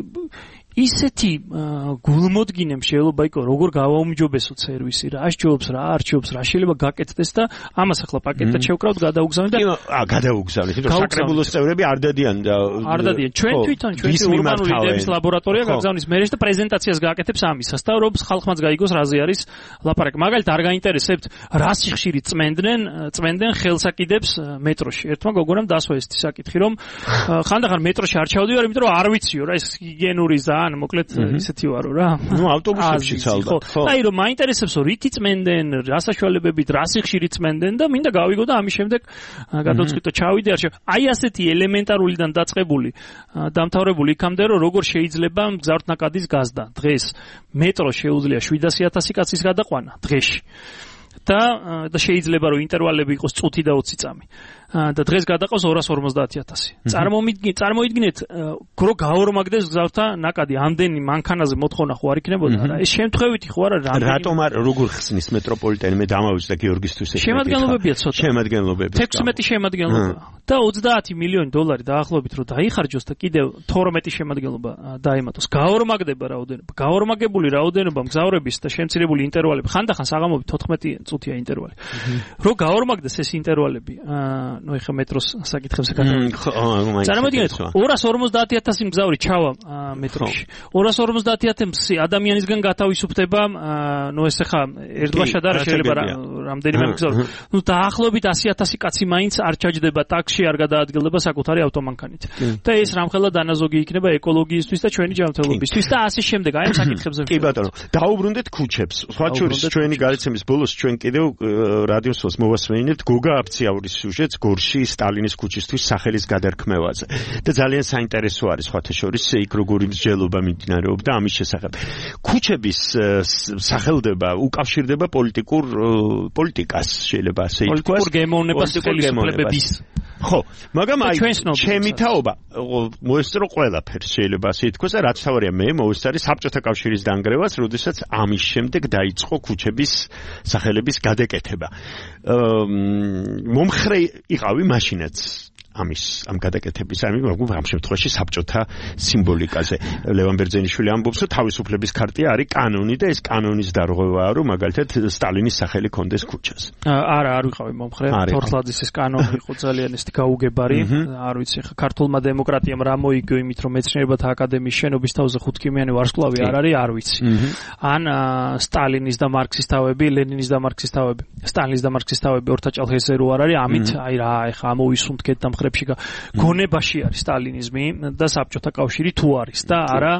Speaker 10: ისეთი გულმოდგინე მსჯელობა იყო, როგორ გავაუმჯობესოთ სერვისი, რა სჯობს, რა არ სჯობს, რა შეიძლება გაკეთდეს და ამას ახლა პაკეტად შევკრავთ, გადაუგზავნით და
Speaker 4: აა გადაუგზავნით, იმიტომ რომ საკრებულოს წევრები არ დადიან და
Speaker 10: არ დადიან. ჩვენ თვითონ ჩვენი ურბანული იდეების ლაბორატორია გაგზავნის მერეშ და პრეზენტაციას გააკეთებს ამისას და რომ ხალხმაც გაიგოს რაზე არის ლაპარაკი. მაგალითად არ გაინტერესებთ რა სიხშირით წმენდნენ, წმენდნენ ხელსაკიდებს მეტროში. ერთმა გოგონამ დასვა ეს საკითხი, რომ ხანდახან მეტროში არ ჩავდივარ, იმიტომ რომ არ ვიციო რა ეს ჰიგიენური ან მოკლედ ისეთი ვარო რა.
Speaker 4: ნუ ავტობუსებშიც ალბათ, ხო.
Speaker 10: აი რომ მაინტერესებს რომ რითი წმენდნენ, რა საშუალებებით, რა სიხშირით წმენდნენ და მინდა გავიგო და ამის შემდეგ გადავწყვიტო ჩავიდე არ შე. აი ასეთი ელემენტარულიდან დაწყებული დამთავრებული იქამდე რომ როგორ შეიძლება მგზავრთნაკადის გაზდა. დღეს მეტრო შეუძლია შვიდასი ათასი კაცის გადაყვანა დღეში. და და შეიძლება რომ ინტერვალები იყოს წუთი და ოცი წამი. და დღეს გადაყავს ორას ორმოცდაათი ათასი. წარმომიდგინეთ, წარმოიდგინეთ, რო გაორმაგდეს გზავრთა ნაკადი, ამდენი მანქანაზე მოთხოვნა ხო არ იქნებოდა რა. ეს შემთხვევითი ხო არა რა.
Speaker 4: რატომ არ როგორ ხსნის მეტროპოლიტენი მე დამავიწყდა გიორგისთვის ეს.
Speaker 10: შემადგენლობებია ცოტა.
Speaker 4: შემადგენლობები.
Speaker 10: თექვსმეტი შემადგენლობა. და ოცდაათი მილიონი დოლარი დაახლოებით რო დაიხარჯოს და კიდევ თორმეტი შემადგენლობა დაემატოს. გაორმაგდება რაოდენობა. გაორმაგებული რაოდენობა მგზავრების და შემცირებული ინტერვალები. ხანდახან საღამოობით თოთხმეტი წუთია ინტერვალი. რო გაორმაგდეს ეს ინტერვალები, ნუ ეხა მეტროს საკითხებზე გადავიდეთ. წარმოვიდგინეთ, ორას ორმოცდაათი ათასი მგზავრი ჩავა მეტროში. ორას ორმოცდაათი ათასი ადამიანისგან გათავისუფლდება, ნუ ეს ეხა ერთბაშად არ შეიძლება რამდენიმე მგზავრი. ნუ დაახლოებით ასი ათასი კაცი მაინც არ ჩაჯდება ტაქსში, არ გადაადგილდება საკუთარი ავტომანქანით. და ეს რამხელა დანაზოგი იქნება ეკოლოგიისთვის და ჩვენი ჯანმრთელობისთვის და ასე შემდეგ. აი ამ საკითხებზე.
Speaker 4: კი ბატონო, დაუბრუნდეთ ქუჩებს. სხვა შორის ჩვენი გარიცემის ბოლოს ჩვენ კიდევ რადიოსოს მოვასმენინებთ გოგა აფციაურის სიუჟეტს გორში სტალინის ქუჩისთვის სახელის გადარქმევაზე. და ძალიან საინტერესო არის სხვათა შორის იქ როგორი მსჯელობა მიმდინარეობდა ამის შესახებ. ქუჩების სახელდება უკავშირდება პოლიტიკურ პოლიტიკას, შეიძლება ასე ითქვას.
Speaker 10: პოლიტიკურ გემოვნებას ხელისუფლებების.
Speaker 4: ხო, მაგრამ აი ჩემი თაობა მოესწრო ყველაფერს, შეიძლება ასე ითქვას და რაც თავარია მე მოესწარი საბჭოთა კავშირის დანგრევას, როდესაც ამის შემდეგ დაიწყო ქუჩების სახელების გადაკეთება. მომხრე იყავი მაშინაც ამის ამ გადაკეთების ამი ამ შემთხვევაში საბჭოთა სიმბოლიკაზე. ლევან ბერძენიშვილი ამბობს, რომ თავისუფლების ქარტია არის კანონი და ეს კანონის დარღვევაა, რომ მაგალითად სტალინის სახელი კონდეს ქუჩას.
Speaker 10: არა, არ ვიყავი მომხრე. თორხლაძის ეს კანონი იყო ძალიან ისეთი გაუგებარი. არ ვიცი, ხა ქართულმა დემოკრატიამ რა მოიგო იმით, რომ მეცნიერებათა აკადემიის შენობის თავზე ხუთქიმიანი ვარსკვლავი არ არის, არ ვიცი. ან სტალინის და მარქსის თავები, ლენინის და მარქსის თავები, სტალინის და მარქსის თავები ორთაჭალხეზე რო არ არის, ამით აი რა, ეხა ამოვისუნთქეთ და გონებაში არის სტალინიზმი და საბჭოთა კავშირი თუ არის და არა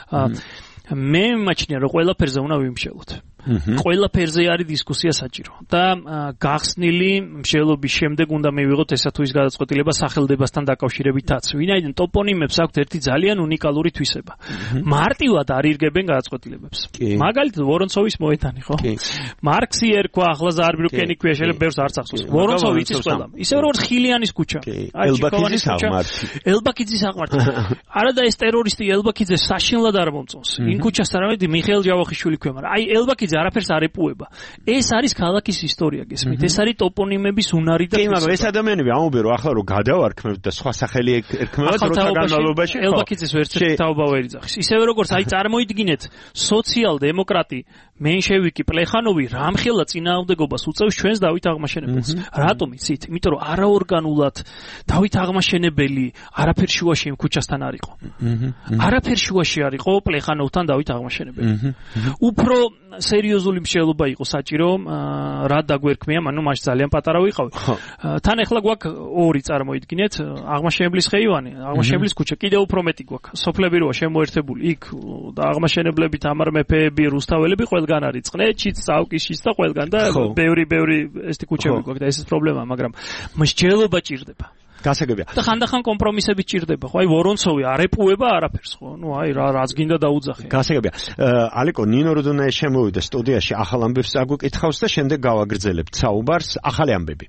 Speaker 10: მე მაჩნია რომ ყველაფერზე უნდა ვიმსჯელოთ. ყველაფერზე არის დისკუსია საჭირო და გახსნილი მსჯელობის შემდეგ უნდა მივიღოთ ესა თუ ის გადაწყვეტილება სახელდებასთან დაკავშირებითაც. ვინაიდან ტოპონიმებს აქვთ ერთი ძალიან უნიკალური თვისება. მარტივად არ ირგებენ გადაწყვეტილებებს. მაგალითად ვორონცოვის მოედანი, ხო? მარქსი ერქვა, ახლა ზაარბრუკენი ქვია, შეიძლება ბევრს არც ახსოვს. ვორონცოვი იცის ყველამ. ისე როგორც ხილიანის ქუჩა.
Speaker 4: ელბაქიძის აღმართი.
Speaker 10: ელბაქიძის აღმართი. არა და ეს ტერორისტი ელბაქიძე საშინლად არ მომწონს. იმ ქუჩას არამედ მიხეილ ჯავახიშვილი ქვია, მაგრამ აი ელბაქიძე არაფერს არ ეპუება. ეს არის ქალაქის ისტორია, გესმით? ეს არის ტოპონიმების უნარი და
Speaker 4: კი, მაგრამ ეს ადამიანები ამობენ, რომ ახლა რომ გადავარქმევთ და სხვა სახელი ერქმევათ როცა განმავლობაში
Speaker 10: ელბაქიძეს ვერცერთი თაობა ვერ იძახის. ისევე როგორც აი წარმოიდგინეთ, სოციალ-დემოკრატი მენშევიკი პლეხანოვი რამხელა წინააღმდეგობას უწევს ჩვენს დავით აღმაშენებელს. რატომ იცით? იმიტომ რომ არაორგანულად დავით აღმაშენებელი არაფერ შუაში იმ ქუჩასთან არ იყო. არაფერ შუაში არ იყო პლეხანოვთან დავით აღმაშენებელი. უფრო სერიოზული მსჯელობა იყო საჭირო, რა დაგვერქმია, ანუ მას ძალიან პატარა ვიყავი. თან ახლა გვაქვს ორი წარმოიდგინეთ, აღმაშენებლის ხეივანი, აღმაშენებლის ქუჩა, კიდევ უფრო მეტი გვაქვს. სოფლები როა შემოერთებული იქ და აღმაშენებლები, თამარ მეფეები, რუსთაველები ყველგან არის, წყლეთშიც, წავკისშიც და ყველგან და ბევრი ბევრი ესეთი ქუჩები გვაქვს და ეს პრობლემაა, მაგრამ მსჯელობა ჭირდება.
Speaker 4: გასაგებია.
Speaker 10: და ხანდახან კომპრომისები ჭირდება, ხო? აი ვორონცოვი არ ეპუება არაფერს, ხო? ნუ აი რა რაც გინდა დაუძახე.
Speaker 4: გასაგებია. ალეკო ნინო როდონაიას შემოვიდა სტუდიაში, ახალ ამბებს აგვიკითხავს და შემდეგ გავაგრძელებთ საუბარს, ახალი ამბები.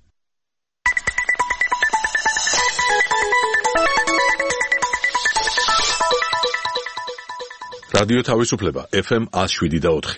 Speaker 1: რადიო თავისუფლება ეფ ემ ნული შვიდი და ოთხი.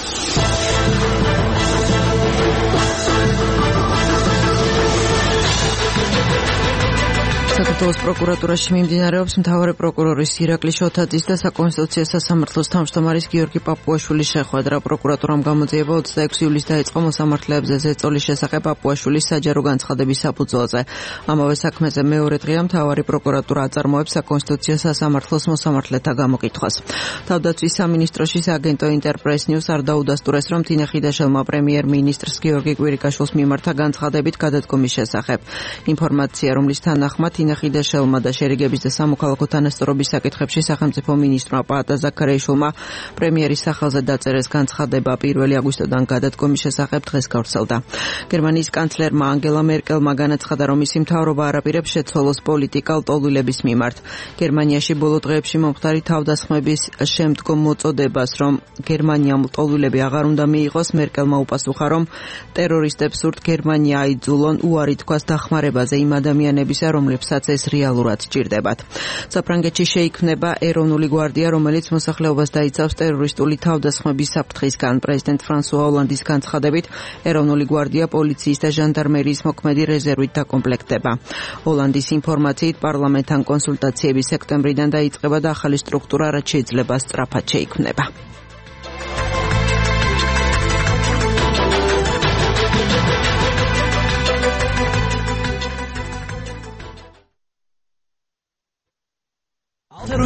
Speaker 13: საქართველოს პროკურატურაში მიმდინარეობს მთავარი პროკურორის ირაკლი შოთაძის და საკონსტიტუციო სასამართლოს თავმჯდომარის გიორგი პაპუაშვილის შეხვედრა. პროკურატურამ გამოძიება ოცდაექვსი ივლისს დაიწყო მოსამართლეებზე ზეწოლის შესახებ პაპუაშვილის საჯარო განცხადების საფუძველზე. ამავე საქმეზე მეორე დღეა მთავარი პროკურატურა აწარმოებს საკონსტიტუციო სასამართლოს მოსამართლეთა გამოკითხვას. თავდაცვის სამინისტროში სააგენტო ინტერპრეს ნიუს არ დაუდასტურეს, რომ თინე ხიდაშელმა პრემიერ-მინისტრს გიორგი კვირიკაშვილს მიმართა განცხადებით გადადგომის შესახებ. ინფორმაცია, რომლის თანახმად თინე ხიდაშელმა და შერიგების და სამოქალაქო თანასწორობის საკითხებში სახელმწიფო მინისტრმა პაატა ზაქარიაშვილმა პრემიერის სახელზე დაწერეს განცხადება პირველი აგვისტოდან გადადგომის შესახებ დღეს გავრცელდა. გერმანიის კანცლერმა ანგელა მერკელმა განაცხადა, რომ მისი მთავრობა არ აპირებს შეცვალოს პოლიტიკალ ტოლვილების მიმართ. გერმანიაში ბოლო დღეებში მომხდარი თავდასხმების შემდგომ მოწოდებას, რომ გერმანიამ ტოლვილები აღარ უნდა მიიღოს, მერკელმა უპასუხა, რომ ტერორისტებს სურთ გერმანია აიძულონ, უარი თქვას დახმარებაზე იმ ადამიანებისა, რომლებსაც ეს რეალურად ჭირდებათ. საფრანგეთში შეიქმნება ეროვნული გვარდია, რომელიც მოსახლეობას დაიცავს ტერორისტული თავდასხმების საფრთხისგან. პრეზიდენტ ფრანსუა ოლანდის განცხადებით, ეროვნული გვარდია პოლიციის და ჟანდარმერიის მოქმედი რეზერვით დაკომპლექტდება. ოლანდის ინფორმაციით, პარლამენტთან კონსულტაციები სექტემბრიდან დაიწყება და ახალი სტრუქტურა რაც შეიძლება სწრაფად შეიქმნება.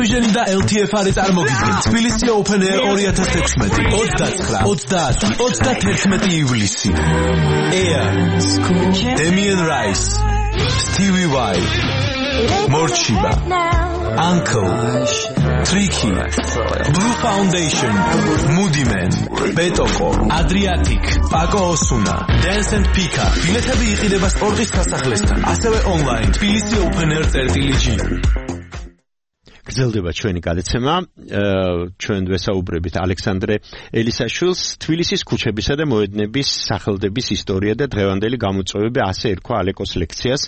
Speaker 14: Vision და ელ თი ეფ არი წარმოგიდგენთ თბილისი Open Air ორი ათას ექვსმეტი ოცდათხრა ოცდაათი ოცდათერთმეტი ივლისი. Air Damien Rice Stevie Vai Morchiba Uncle Tricky Blue Foundation Moody Man Betoko Adriatic Paco Osuna Dance and Pika ბილეთები იყიდება სპორტის სასახლესთან ასევე online თბილისი Open Air წერტილი-ჯი.
Speaker 4: გრძელდება ჩვენი გადაცემა. ჩვენ ვესაუბრებით ალექსანდრე ელისაშვილს თბილისის ქუჩებისა და მოედნების სახელდების ისტორია და დღევანდელი გამოწვევები, ასე ერქვა ალეკოს ლექციას.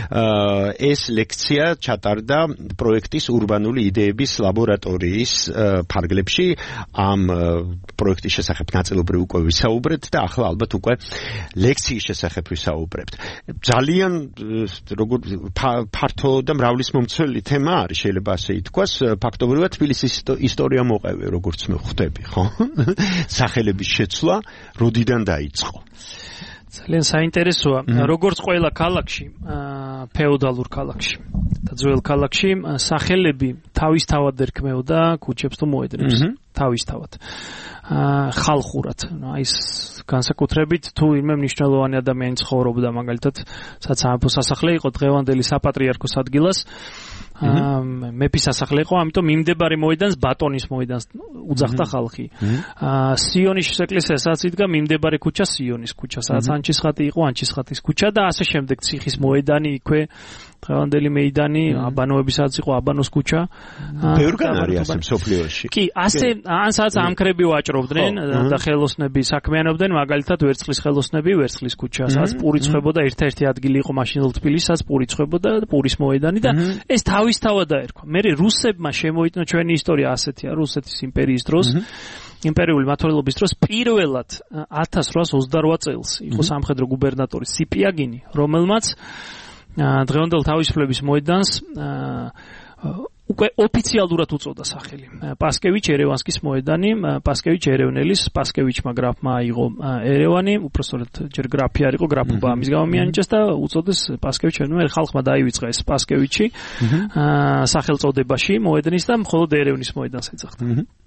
Speaker 4: ეს ლექცია ჩატარდა პროექტის ურბანული იდეების ლაბორატორიის ფარგლებში. ამ პროექტის შესახებ ნაწილობრივ უკვე ვისაუბრეთ და ახლა ალბათ უკვე ლექციის შესახებ ვისაუბრებთ. ძალიან როგორ ფართო და მრავალისმომცველი თემა არის, შეიძლება ასე თქვას, ფაქტობრივად თბილისის ისტორია მოყევი, როგორც მე ხვდები, ხო? სახელების შეცვლა როდიდან დაიწყო?
Speaker 10: ძალიან საინტერესოა, როგორც ყველა ქალაქში, ფეოდალურ ქალაქში და ძველ ქალაქში სახელები თავისთავად ერქმეოდა ქუჩებს თუ მოედნებს, თავისთავად. ხალხურად, აი ეს განსაკუთრებით თუ იმე მნიშვნელოვანი ადამიანი ცხოვრობდა, მაგალითად, საცამფო სასახლე იყო დღევანდელი საპატრიარქოს ადგილას. მეფის სასახლე იყო, ამიტომ მიმდებარე მოედანს ბატონის მოედანს უძახდა ხალხი. სიონის ეკლესიასაც იდგა მიმდებარე ქუჩა სიონის ქუჩა, სადაც ანჩისხატი იყო ანჩისხატის ქუჩა და ასე შემდეგ ციხის მოედანი იქვე დღევანდელი მეიდანი, აბანოებისაც იყო აბანოს ქუჩა.
Speaker 4: ბევრგან არის ასე მსოფლიოში.
Speaker 10: კი, ასე ან სადაც ამქრები ვაჭრობდნენ და ხელოსნები საქმიანობდნენ, მაგალითად ვერცხლის ხელოსნები ვერცხლის ქუჩა, სადაც პური ცხებოდა, ერთ-ერთი ადგილი იყო მაშინდელ თბილისს, სადაც პური ცხებოდა და პურის მოედანი და ეს თავისთავად დაერქვა. მერე რუსებმა შემოიტანა ჩვენი ისტორია ასეთია, რუსეთის იმპერიის დროს. იმპერიული მმართველობის დროს პირველად ათას რვაას ოცდარვა წელს იყო სამხედრო გუბერნატორი სიპიაგინი, რომელმაც დღევანდელ თავისუფლების მოედანს უკვე ოფიციალურად უწოდა სახელი. პასკევიჩ ერევანსკის მოედანი, პასკევიჩ ერევნელის, პასკევიჩმა გრაფმა აიღო ერევანი, უпростоრად ჯერ გრაფი არ იყო, გრაფობა ამის გამო მიანიჭეს და უწოდეს პასკევიჩ ერევნელი, ხალხმა დაივიწყა ეს პასკევიჩი სახელწოდებაში მოედნის და მხოლოდ ერევნის მოედანს ეძახდა.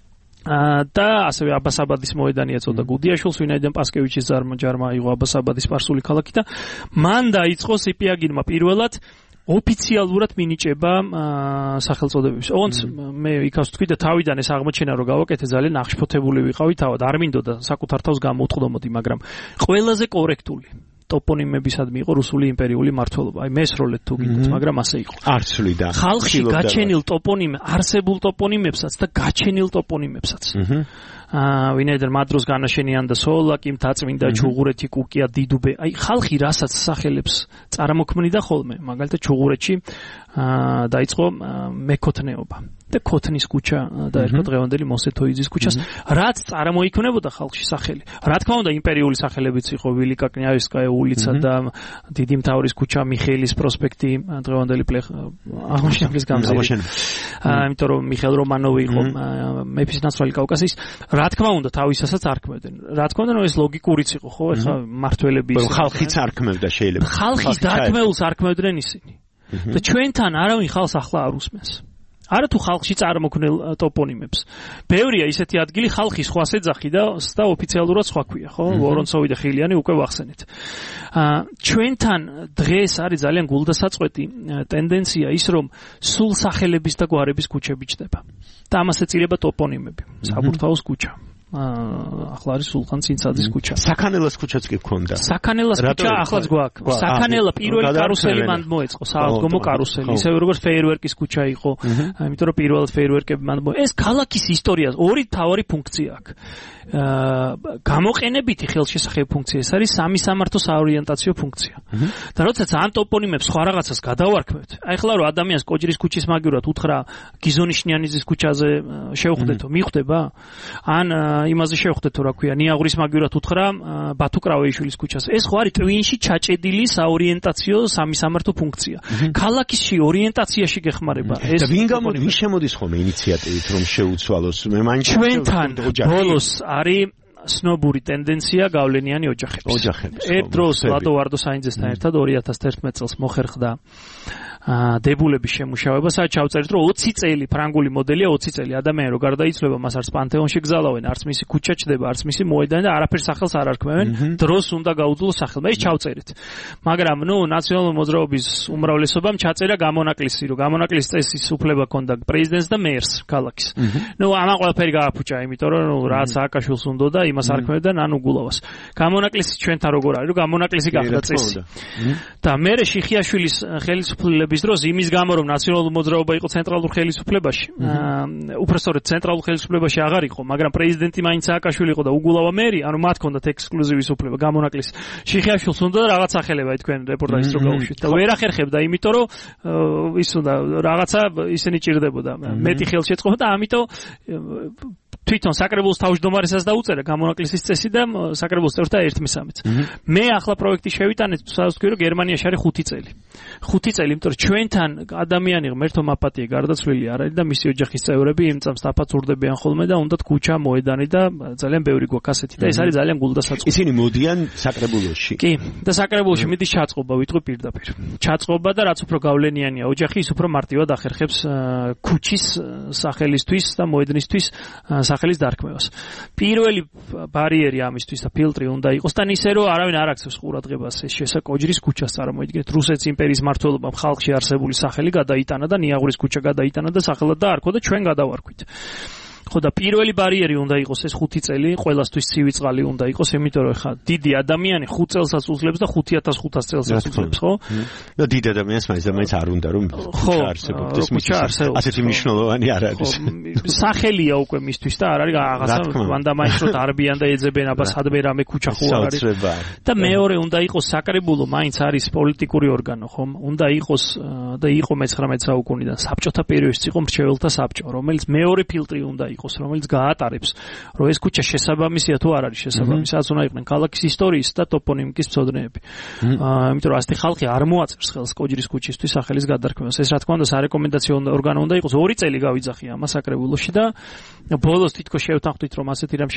Speaker 10: და ასევე აბასაბადის მოედანი ეწოდა გუდიაშვილს, ვინაიდან პასკევიჩის ჯარმა აიღო აბასაბადის სპარსული ქალაქი და მან დაიწყო სიპიაგინმა პირველად ოფიციალურად მინიჭება სახელწოდებების. ოღონდ მე იქაც თქვი და თავიდან ეს აღმოჩენა რომ გავაკეთე, ძალიან აღშფოთებული ვიყავი, თავად არ მინდოდა საკუთარ თავს გამოუწყდომოდი, მაგრამ ყველაზე კორექტული ტოპონიმებისადმი იყო რუსული იმპერიული მმართველობა. აი მესროლეთ თუ გინდათ, მაგრამ ასე იყო.
Speaker 4: არცვლიდა.
Speaker 10: ხალხში გაჩენილ ტოპონიმ, არსებულ ტოპონიმებსაც და გაჩენილ ტოპონიმებსაც. აა ვინაიდან მადროს განაშენიანდა სოლაკი, მთაწმინდა, ჩუღურეთი, კუკია, დიდუბე. აი ხალხი რასაც სახელებს წარმოქმნიდა ხოლმე, მაგალითად ჩუღურეთში აა დაიწყო მეკოთნეობა. და ქოთნის ქუჩა დაერქვა დღევანდელი მოსეთოიძის ქუჩას, რაც წარმოიქმნებოდა ხალხში სახელი. რა თქმა უნდა, იმპერიული სახელებიც იყო ვილიკა კნიავსკაია ულიცა და დიდი მთავრის ქუჩა, მიხეილის პროსპექტი, დღევანდელი აღმაშენებლის გამზირი. იმიტომ რომ მიხეილ რომანოვი იყო მეფის ნაცვლად კავკასიის, რა თქმა უნდა, თავისასაც არქმევდნენ. რა თქმა უნდა, ეს ლოგიკურიც იყო, ხო, ეხლა მმართველები
Speaker 4: ის ხალხიც არქმევდა შეიძლება.
Speaker 10: ხალხის დარქმეულს არქმევდნენ ისინი. და ჩვენთან არავინ ხალხს ახლა არ უსმენს. არა თუ ხალხში წარმოქმნილ ტოპონიმებს. ბევრია ისეთი ადგილი, ხალხი სხვას ეძახი და და ოფიციალურად სხვა ქვია, ხო? ვორონცოვი და ხილიანი უკვე ვახსენეთ. აა ჩვენთან დღეს არის ძალიან გულდასაწყვეტი ტენდენცია ის, რომ სულ სახელების და გვარების ქუჩები ჩდება. და ამას ეწირება ტოპონიმები. საბურთაოს ქუჩა. ახლა არის სულხან ცინცაძის ქუჩა.
Speaker 4: საქანელას ქუჩაც კი გქონდა.
Speaker 10: საქანელას ქუჩა ახლაც გვაქვს. საქანელა პირველი კარუსელი მან მოეწყო, საავტომობილო კარუსელი. ისევე როგორც ფეიერვერკის ქუჩა იყო, იმიტომ რომ პირველად ფეიერვერკები მან მოეწყო. ეს ქალაქის ისტორიას ორი მთავარი ფუნქცია აქვს. გამოყენებითი ხელშესახები ფუნქცია, ეს არის სამი სამართო საორიენტაციო ფუნქცია. და როდესაც ამ ტოპონიმებს სხვა რაღაცას გადავარქმევთ, აი ხლა რომ ადამიანს კოჯრის ქუჩის მაგივრად უთხრა გიზონიშნიანიძის ქუჩაზე შევხვდეთო, მიხვდება? ან იმაზე შევხვდეთო, რა ქვია, ნიაღურის მაგივრად უთხრა ბათუ კრავეიშვილის ქუჩაზე. ეს ხო არის ტვინში ჩაჭედილი საორიენტაციო სამი სამართო ფუნქცია. ქალაქში ორიენტაციაში გეხმარება.
Speaker 4: ეს და ვინ გამოდის, ვინ შემოდის ხოლმე ინიციატივით რომ შეუცვალოს? მე მაინც
Speaker 10: ჩვენთან ბოლოს არის სნობური ტენდენცია გავლენიანი ოჯახების.
Speaker 4: ოჯახების.
Speaker 10: ერთ დროს ლადო ვარდოსაინძესთან ერთად ორი ათას თერთმეტ წელს მოხერხდა დებულების შემუშავება, სადაც ჩავწერეთ, რომ ოცი წელი ფრანგული მოდელია, ოცი წელი ადამიანი რო გარდაიცვლება, მას არც პანთეონში გზალავენ, არც მისი ქუჩა ჩდება, არც მისი მოედანი და არაფერს სახელს არ არქმევენ, დროს უნდა გაუძლოს სახელმა. ის ჩავწერეთ. მაგრამ ნუ ნაციონალური მოძრაობის უმრავლესობამ ჩაწერა გამონაკლისი, რომ გამონაკლისის წესის უფლება ჰქონდა პრეზიდენტს და მერს ქალაქის. ნუ ამან ყველაფერი გააფუჭა, იმიტომ რომ ნუ რაც სააკაშვილს უნდა და იმას არ ქმნიდა ნანუ გულოვას. გამონაკლისი ჩვენთან როგორ არის, რომ გამონაკლისი გახდა წესი. და მერე შიხიაშვილის ხელისუფლების დროს იმის გამო რომ ნაციონალური მოძრაობა იყო ცენტრალურ ხელისუფლებაში, უпростоრეთ ცენტრალურ ხელისუფლებაში აღარ იყო, მაგრამ პრეზიდენტი მაინც სააკაშვილი იყო და უგულავა მერი, ანუ მათ ჰქონდათ ექსკლუზივის უფლება გამონაკლისი. შიხიაშვილს უნდა რაღაც ახელება თქვენ რეპორტაჟის რო გავუშვით და ვერ ახერხებდა, იმიტომ რომ ის უნდა რაღაცა ისინი ჭირდებოდა. მეტი ხელშეწყობა და ამიტომ თვითონ საკრებულოს თავმჯდომარესაც დაუწერა გამონაკლისის წესი და საკრებულოს წევრთა ერთმესამეც. მე ახლა პროექტი შევიტანეთ, სადაც ვთქვი, რომ გერმანიაში არის ხუთი წელი. ხუთი წელი, იმიტომ რომ ჩვენთან ადამიანი ღმერთო მაპატიე გარდაცვლილი არ არის და მისი ოჯახის წევრები იმ წამს დაფაცურდებიან ხოლმე და უნდათ ქუჩა, მოედანი და ძალიან ბევრი გვაქვს ასეთი და ეს არის ძალიან გულდასაწყობი.
Speaker 4: ისინი მოდიან საკრებულოში.
Speaker 10: კი, და საკრებულოში მიდის ჩაწყობა, ვიტყვი პირდაპირ. ჩაწყობა და რაც უფრო გავლენიანია ოჯახი, ის უფრო მარტივად ახერხებს ქუჩის სახელისთვის და მოედნისთვის სახელის დარქმევას. პირველი ბარიერი ამისთვის და ფილტრი უნდა იყოს და ისე რომ არავინ არ აქცევს ყურადღებას ეს შესაკოჯრის ქუჩას წარმოიდგინეთ. რუსეთის იმპერიის მმართველობამ ხალხში არსებული სახელი გადაიტანა და ნიაღურის ქუჩა გადაიტანა და სახელად დაარქვა და ჩვენ გადავარქვით. ხო და პირველი ბარიერი უნდა იყოს ეს ხუთი წელი, ყველასთვის ცივი წყალი უნდა იყოს, იმიტომ რომ ხა დიდი ადამიანი ხუთ წელსაც უძლებს და ხუთი ათას ხუთას წელსაც უძლებს, ხო?
Speaker 4: და დიდი ადამიანს მაინც და მაინც არ უნდა რომ ქუჩა არსებობდეს, ასეთი მნიშვნელოვანი არ არის.
Speaker 10: სახელია უკვე მისთვის და არ არის რაღაცა ვანდამაინც რომ დარბიან და ეძებენ აბა სადმე რამე ქუჩა ხო არ არის. და მეორე უნდა იყოს საკრებულო, მაინც არის პოლიტიკური ორგანო, ხო? უნდა იყოს და იყო მეცხრამეტე საუკუნიდან საბჭოთა პერიოდში იყო მრჩეველთა საბჭო, რომელიც მეორე ფილტრი უნდა იყოს, რომელიც გაატარებს, რომ ეს ქუჩა შესაბამისია თუ არ არის შესაბამისი, რაც უნდა იყვნენ ქალაქის ისტორიის და ტოპონიმიკის მცოდნეები. იმიტომ რომ ასეთი ხალხი არ მოაწერს ხელს კოჯრის ქუჩისთვის სახელის გადარქმევას. ეს რა თქმა უნდა სარეკომენდაციო ორგანო უნდა იყოს. ორი წელი გავიძახია ამას საკრებულოში და ბოლოს თითქოს შევთანხმდით, რომ ასეთი რამ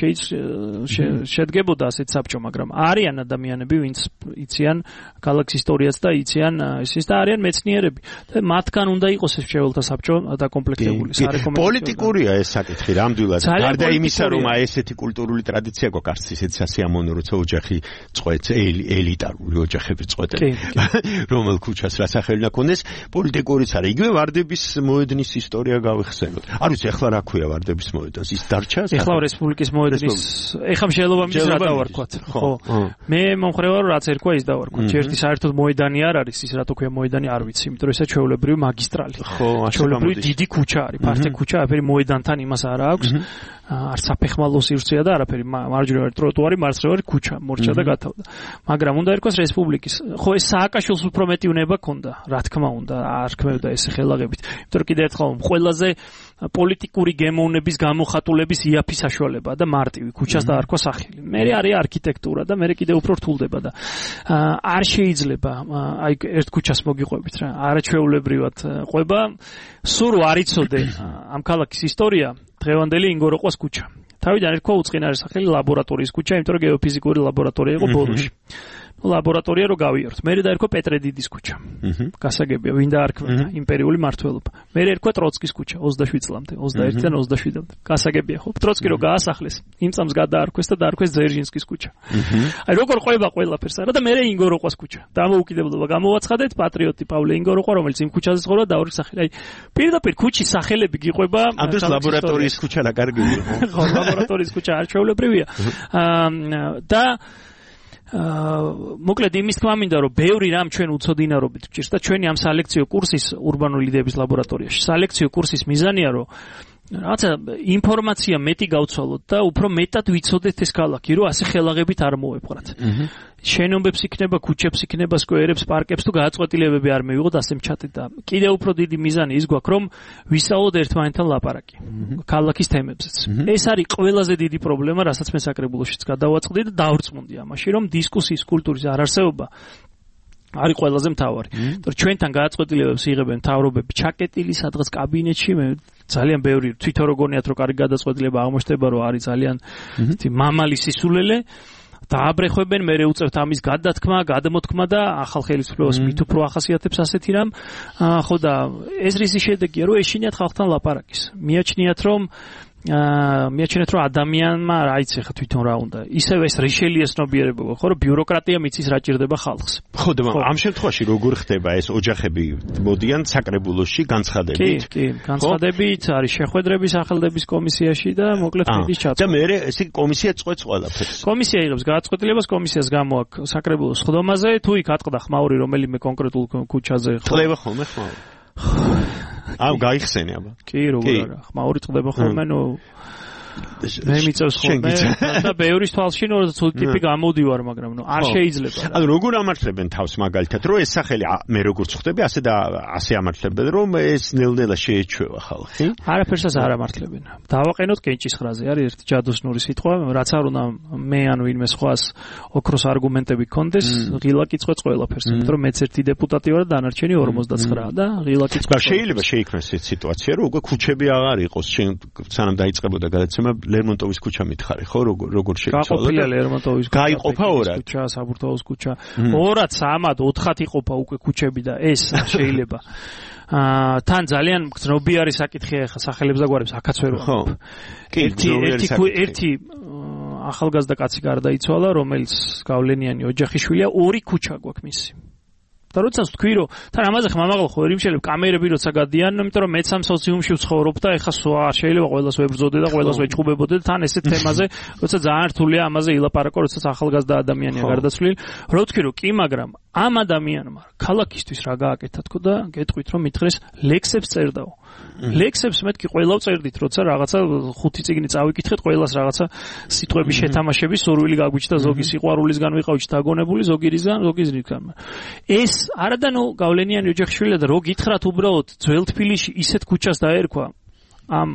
Speaker 10: შედგებოდა ასეთი საბჭო, მაგრამ არიან ადამიანები, ვინც იციან ქალაქის ისტორიას და იციან ისის და არიან მეცნიერები. და მათგან უნდა იყოს ეს მრჩეველთა საბჭო დაკომპლექტებული.
Speaker 4: პოლიტიკურია ეს საკითხი. რამდვილად გარდა იმისა რომ აი ესეთი კულტურული ტრადიცია გვაქვს არც ისეთი სასიამოვნო როცა ოჯახი წყვეტს ელიტარული ოჯახები წყვეტენ რომელ ქუჩას რა სახელი უნდა ქონდეს პოლიტიკურიც არა იგივე ვარდების მოედნის ისტორია გავიხსენოთ არ ვიცი ახლა რა ქვია ვარდების მოედანს ის დარჩა
Speaker 10: ახლა რესპუბლიკის მოედნის ეხლა მსჯელობამდის რა დავარქვათ ხო მე მომხრევა რომ რაც ერქვა ის დავარქვათ ერთი საერთოდ მოედანი არ არის ის რატო ქვია მოედანი არ ვიცი იმიტომ რომ ეს ჩვეულებრივი მაგისტრალი
Speaker 4: ხო
Speaker 10: ჩვეულებრივი დიდი ქუჩა არის ფართე ქუჩა აფერი მოედანთან იმას არ აქვს არ საფეხმავლო სივრცეა და არაფერი მარჯვნივ ტროტუარი მარცხნივ ქუჩა მორჩა და გათავდა მაგრამ უნდა ერქვას რესპუბლიკის ხო ეს სააკაშვილს უფრო მეტი უნება ქონდა რა თქმა უნდა არ ქმევდა ეს ხელაღებით იმიტომ რომ კიდე ერთხელ ყველაზე პოლიტიკური გემოვნების გამოხატულების იაფი საშუალება და მარტივი ქუჩას დაარქვა სახელი მე არის არქიტექტურა და მე კიდე უფრო რთულდება და არ შეიძლება აი ერთ ქუჩას მოგიყვებით რა არაჩვეულებრივად ყვება სულ არ იცოდე ამ ქალაქის ისტორია დღევანდელი ინგოროყვას ქუჩა. თავიდან ერქვა უწყინარი სახელი ლაბორატორიის ქუჩა, იმიტომ რომ გეოფიზიკური ლაბორატორია იყო ბოდოში. ლაბორატორია რო გავიაროთ. მე დაერქვა პეტრედიდის ქუჩა. გასაგებია, ვინ დაარქვა იმპერიული მმართველობა. მე ერქვა ტროცკის ქუჩა ოცდაშვიდ წლამდე, ოცდაერთიდან ოცდაშვიდამდე. გასაგებია ხო? ტროცკი რო გაასახლეს, იმ წამს გადაარქვეს და დაარქვეს ძერჟინსკის ქუჩა. აი როგორ ყვება ყველაფერს არა და მე ინგოროყვას ქუჩა. დამოუკიდებლობა გამოვაცხადეთ პატრიოტი პავლე ინგოროყვა, რომელიც იმ ქუჩაზე ცხოვრობდა და ორი სახელი. აი პირდაპირ ქუჩის სახელები გიყვება.
Speaker 4: ამ დროს ლაბორატორიის ქუჩა რა კარგია.
Speaker 10: ხო, ლაბორატორიის ქუჩა არჩეულებრივია. და მოკლედ იმის თქმა მინდა რომ ბევრი რამ ჩვენ უცოდინარობით ვჭირს და ჩვენი ამ სალექციო კურსის ურბანული იდეების ლაბორატორიაში სალექციო კურსის მიზანია რომ რაცა ინფორმაცია მეტი გავცვალოთ და უფრო მეტად ვიცოდეთ ეს ქალაქი რომ ასე ხელაღებით არ მოეპყრათ შენობებს იქნება, ქუჩებს იქნება, სკვერებს, პარკებს თუ გააწყვეტილებები არ მივიღოთ ასე მჩატეთ და კიდევ უფრო დიდი მიზანი ის გვაქვს რომ ვისწავლოთ ერთმანეთთან ლაპარაკი ქალაქის თემებზეც. ეს არის ყველაზე დიდი პრობლემა, რასაც მე საკრებულოშიც გადავაწყდი და დავრწმუნდი ამაში, რომ დისკუსიის კულტურის არარსებობა არის ყველაზე მთავარი. იმიტომ რომ ჩვენთან გააწყვეტილებებს იღებენ მთავრობები ჩაკეტილი სადღაც კაბინეტში, მე ძალიან ბევრი თვითონ როგორ გონიათ რომ კარგი გადაწყვეტილება აღმოჩნდება რომ არის ძალიან მამალი სისულელე დააბრეხვებენ, მერე უწევთ ამის გადათქმა, გადამოთქმა და ახალ ხელისუფლებას მით უფრო ახასიათებს ასეთი რამ. ხო და ეს რისი შედეგია, რომ ეშინიათ ხალხთან ლაპარაკის. მიაჩნიათ, რომ აა მიაჩნიათ რომ ადამიანმა რა იცი ხა თვითონ რა უნდა ისევ ეს რიშელიეს ცნობიერება ხო რომ ბიუროკრატია მიცის რა ჭირდება ხალხს
Speaker 4: ხო და ამ შემთხვევაში როგორ ხდება ეს ოჯახები მოდიან საკრებულოში განცხადებით
Speaker 10: კი კი განცხადებით არის შეხვედრები სახელმწიფოს კომისიაში და მოკლედ ფიდის ჩატვა
Speaker 4: და მე ესე კომისია წყვეტს ყველაფერს
Speaker 10: კომისია იღებს გადაწყვეტილებას კომისიას გამოაქვს საკრებულოს ხდომაზე თუ იქ ატყდა ხმაური რომელიმე კონკრეტულ ქუჩაზე
Speaker 4: ხო ხდება ხოლმე ხმაური აუ გაიხსენე აბა
Speaker 10: კი როგორ არა ხმაური წდება ხოლმე ნუ მე მიწევს ხოლმე და ბევრის თვალში ნუ ტიპი გამოდივარ მაგრამ ნუ არ შეიძლება
Speaker 4: ანუ როგორ ამართლებენ თავს მაგალითად რომ ეს სახელი მე როგორ ხვდები ასე და ასე ამართლებენ რომ ეს ნელ-ნელა შეეჩვევა ხალხი
Speaker 10: არაფერსას არ ამართლებენ დავაყენოთ კენჭის ხრაზე არის ერთი ჯადოსნური სიტყვა რაც არ უნდა მე ან ვინმე სხვას ოქროს არგუმენტები გქონდეს ღილა კიცხვეც ყველაფერს იმიტომ რომ მეც ერთი დეპუტატი ვარ და დანარჩენი ორმოცდათხრა და ღილა კიცხვეც
Speaker 4: შეიძლება შეიქმნას ეს სიტუაცია რომ უკვე ქუჩები აღარ იყოს შენ სანამ დაიწყებოდა გადაცემა ლერმონტოვის ქუჩა მითხარი ხო როგორ როგორ შეიცვალა
Speaker 10: გაყოფილია ლერმონტოვის ქუჩა
Speaker 4: გაიყოფა ორად
Speaker 10: ქუჩა საბურთალოს ქუჩა ორად სამად ოთხად იყოფა უკვე ქუჩები და ეს შეიძლება აა თან ძალიან გრძნობიარი საკითხია ხა სახელებსა გვარებს აქაც ვერ ვამბობ ერთი ერთი ერთი ახალგაზრდა კაცი გარდაიცვალა რომელიც გავლენიანი ოჯახიშვილია ორი ქუჩა გვაქვს მისი და როცა ვთქვი რომ თან ამაზე ხმამაღლა ხო ვერ იმშელებ კამერები როცა გადიან იმიტომ რომ მეც ამ სოციუმში ვცხოვრობ და ეხა სხვა შეიძლება ყველას ვებრძოდე და ყველას ვეჭუბებოდე თან ესეთ თემაზე როცა ძალიან რთულია ამაზე ილაპარაკო როცა ახალგაზრდა ადამიანია გარდაცვლილი რო ვთქვი რომ კი მაგრამ ამ ადამიანმა ქალაქისთვის რა გააკეთა თქო და გეტყვით რომ მითხრეს ლექსებს წერდაო ლექსებს მეთქი ყველა წერდით როცა რაღაცა ხუთი წიგნი წავიკითხეთ ყველას რაღაცა სიტყვები შეთამაშები სურვილი გაგვიჩნდა ზოგი სიყვარულისგან ვიყავით დაგონებული ზოგი რისგან ზოგი ზრიდან ეს არადანო გავლენიანი ოჯახიშვილია და რო გითხრათ უბრალოდ ძველ თბილისში ისეთ ქუჩას დაერქვა ამ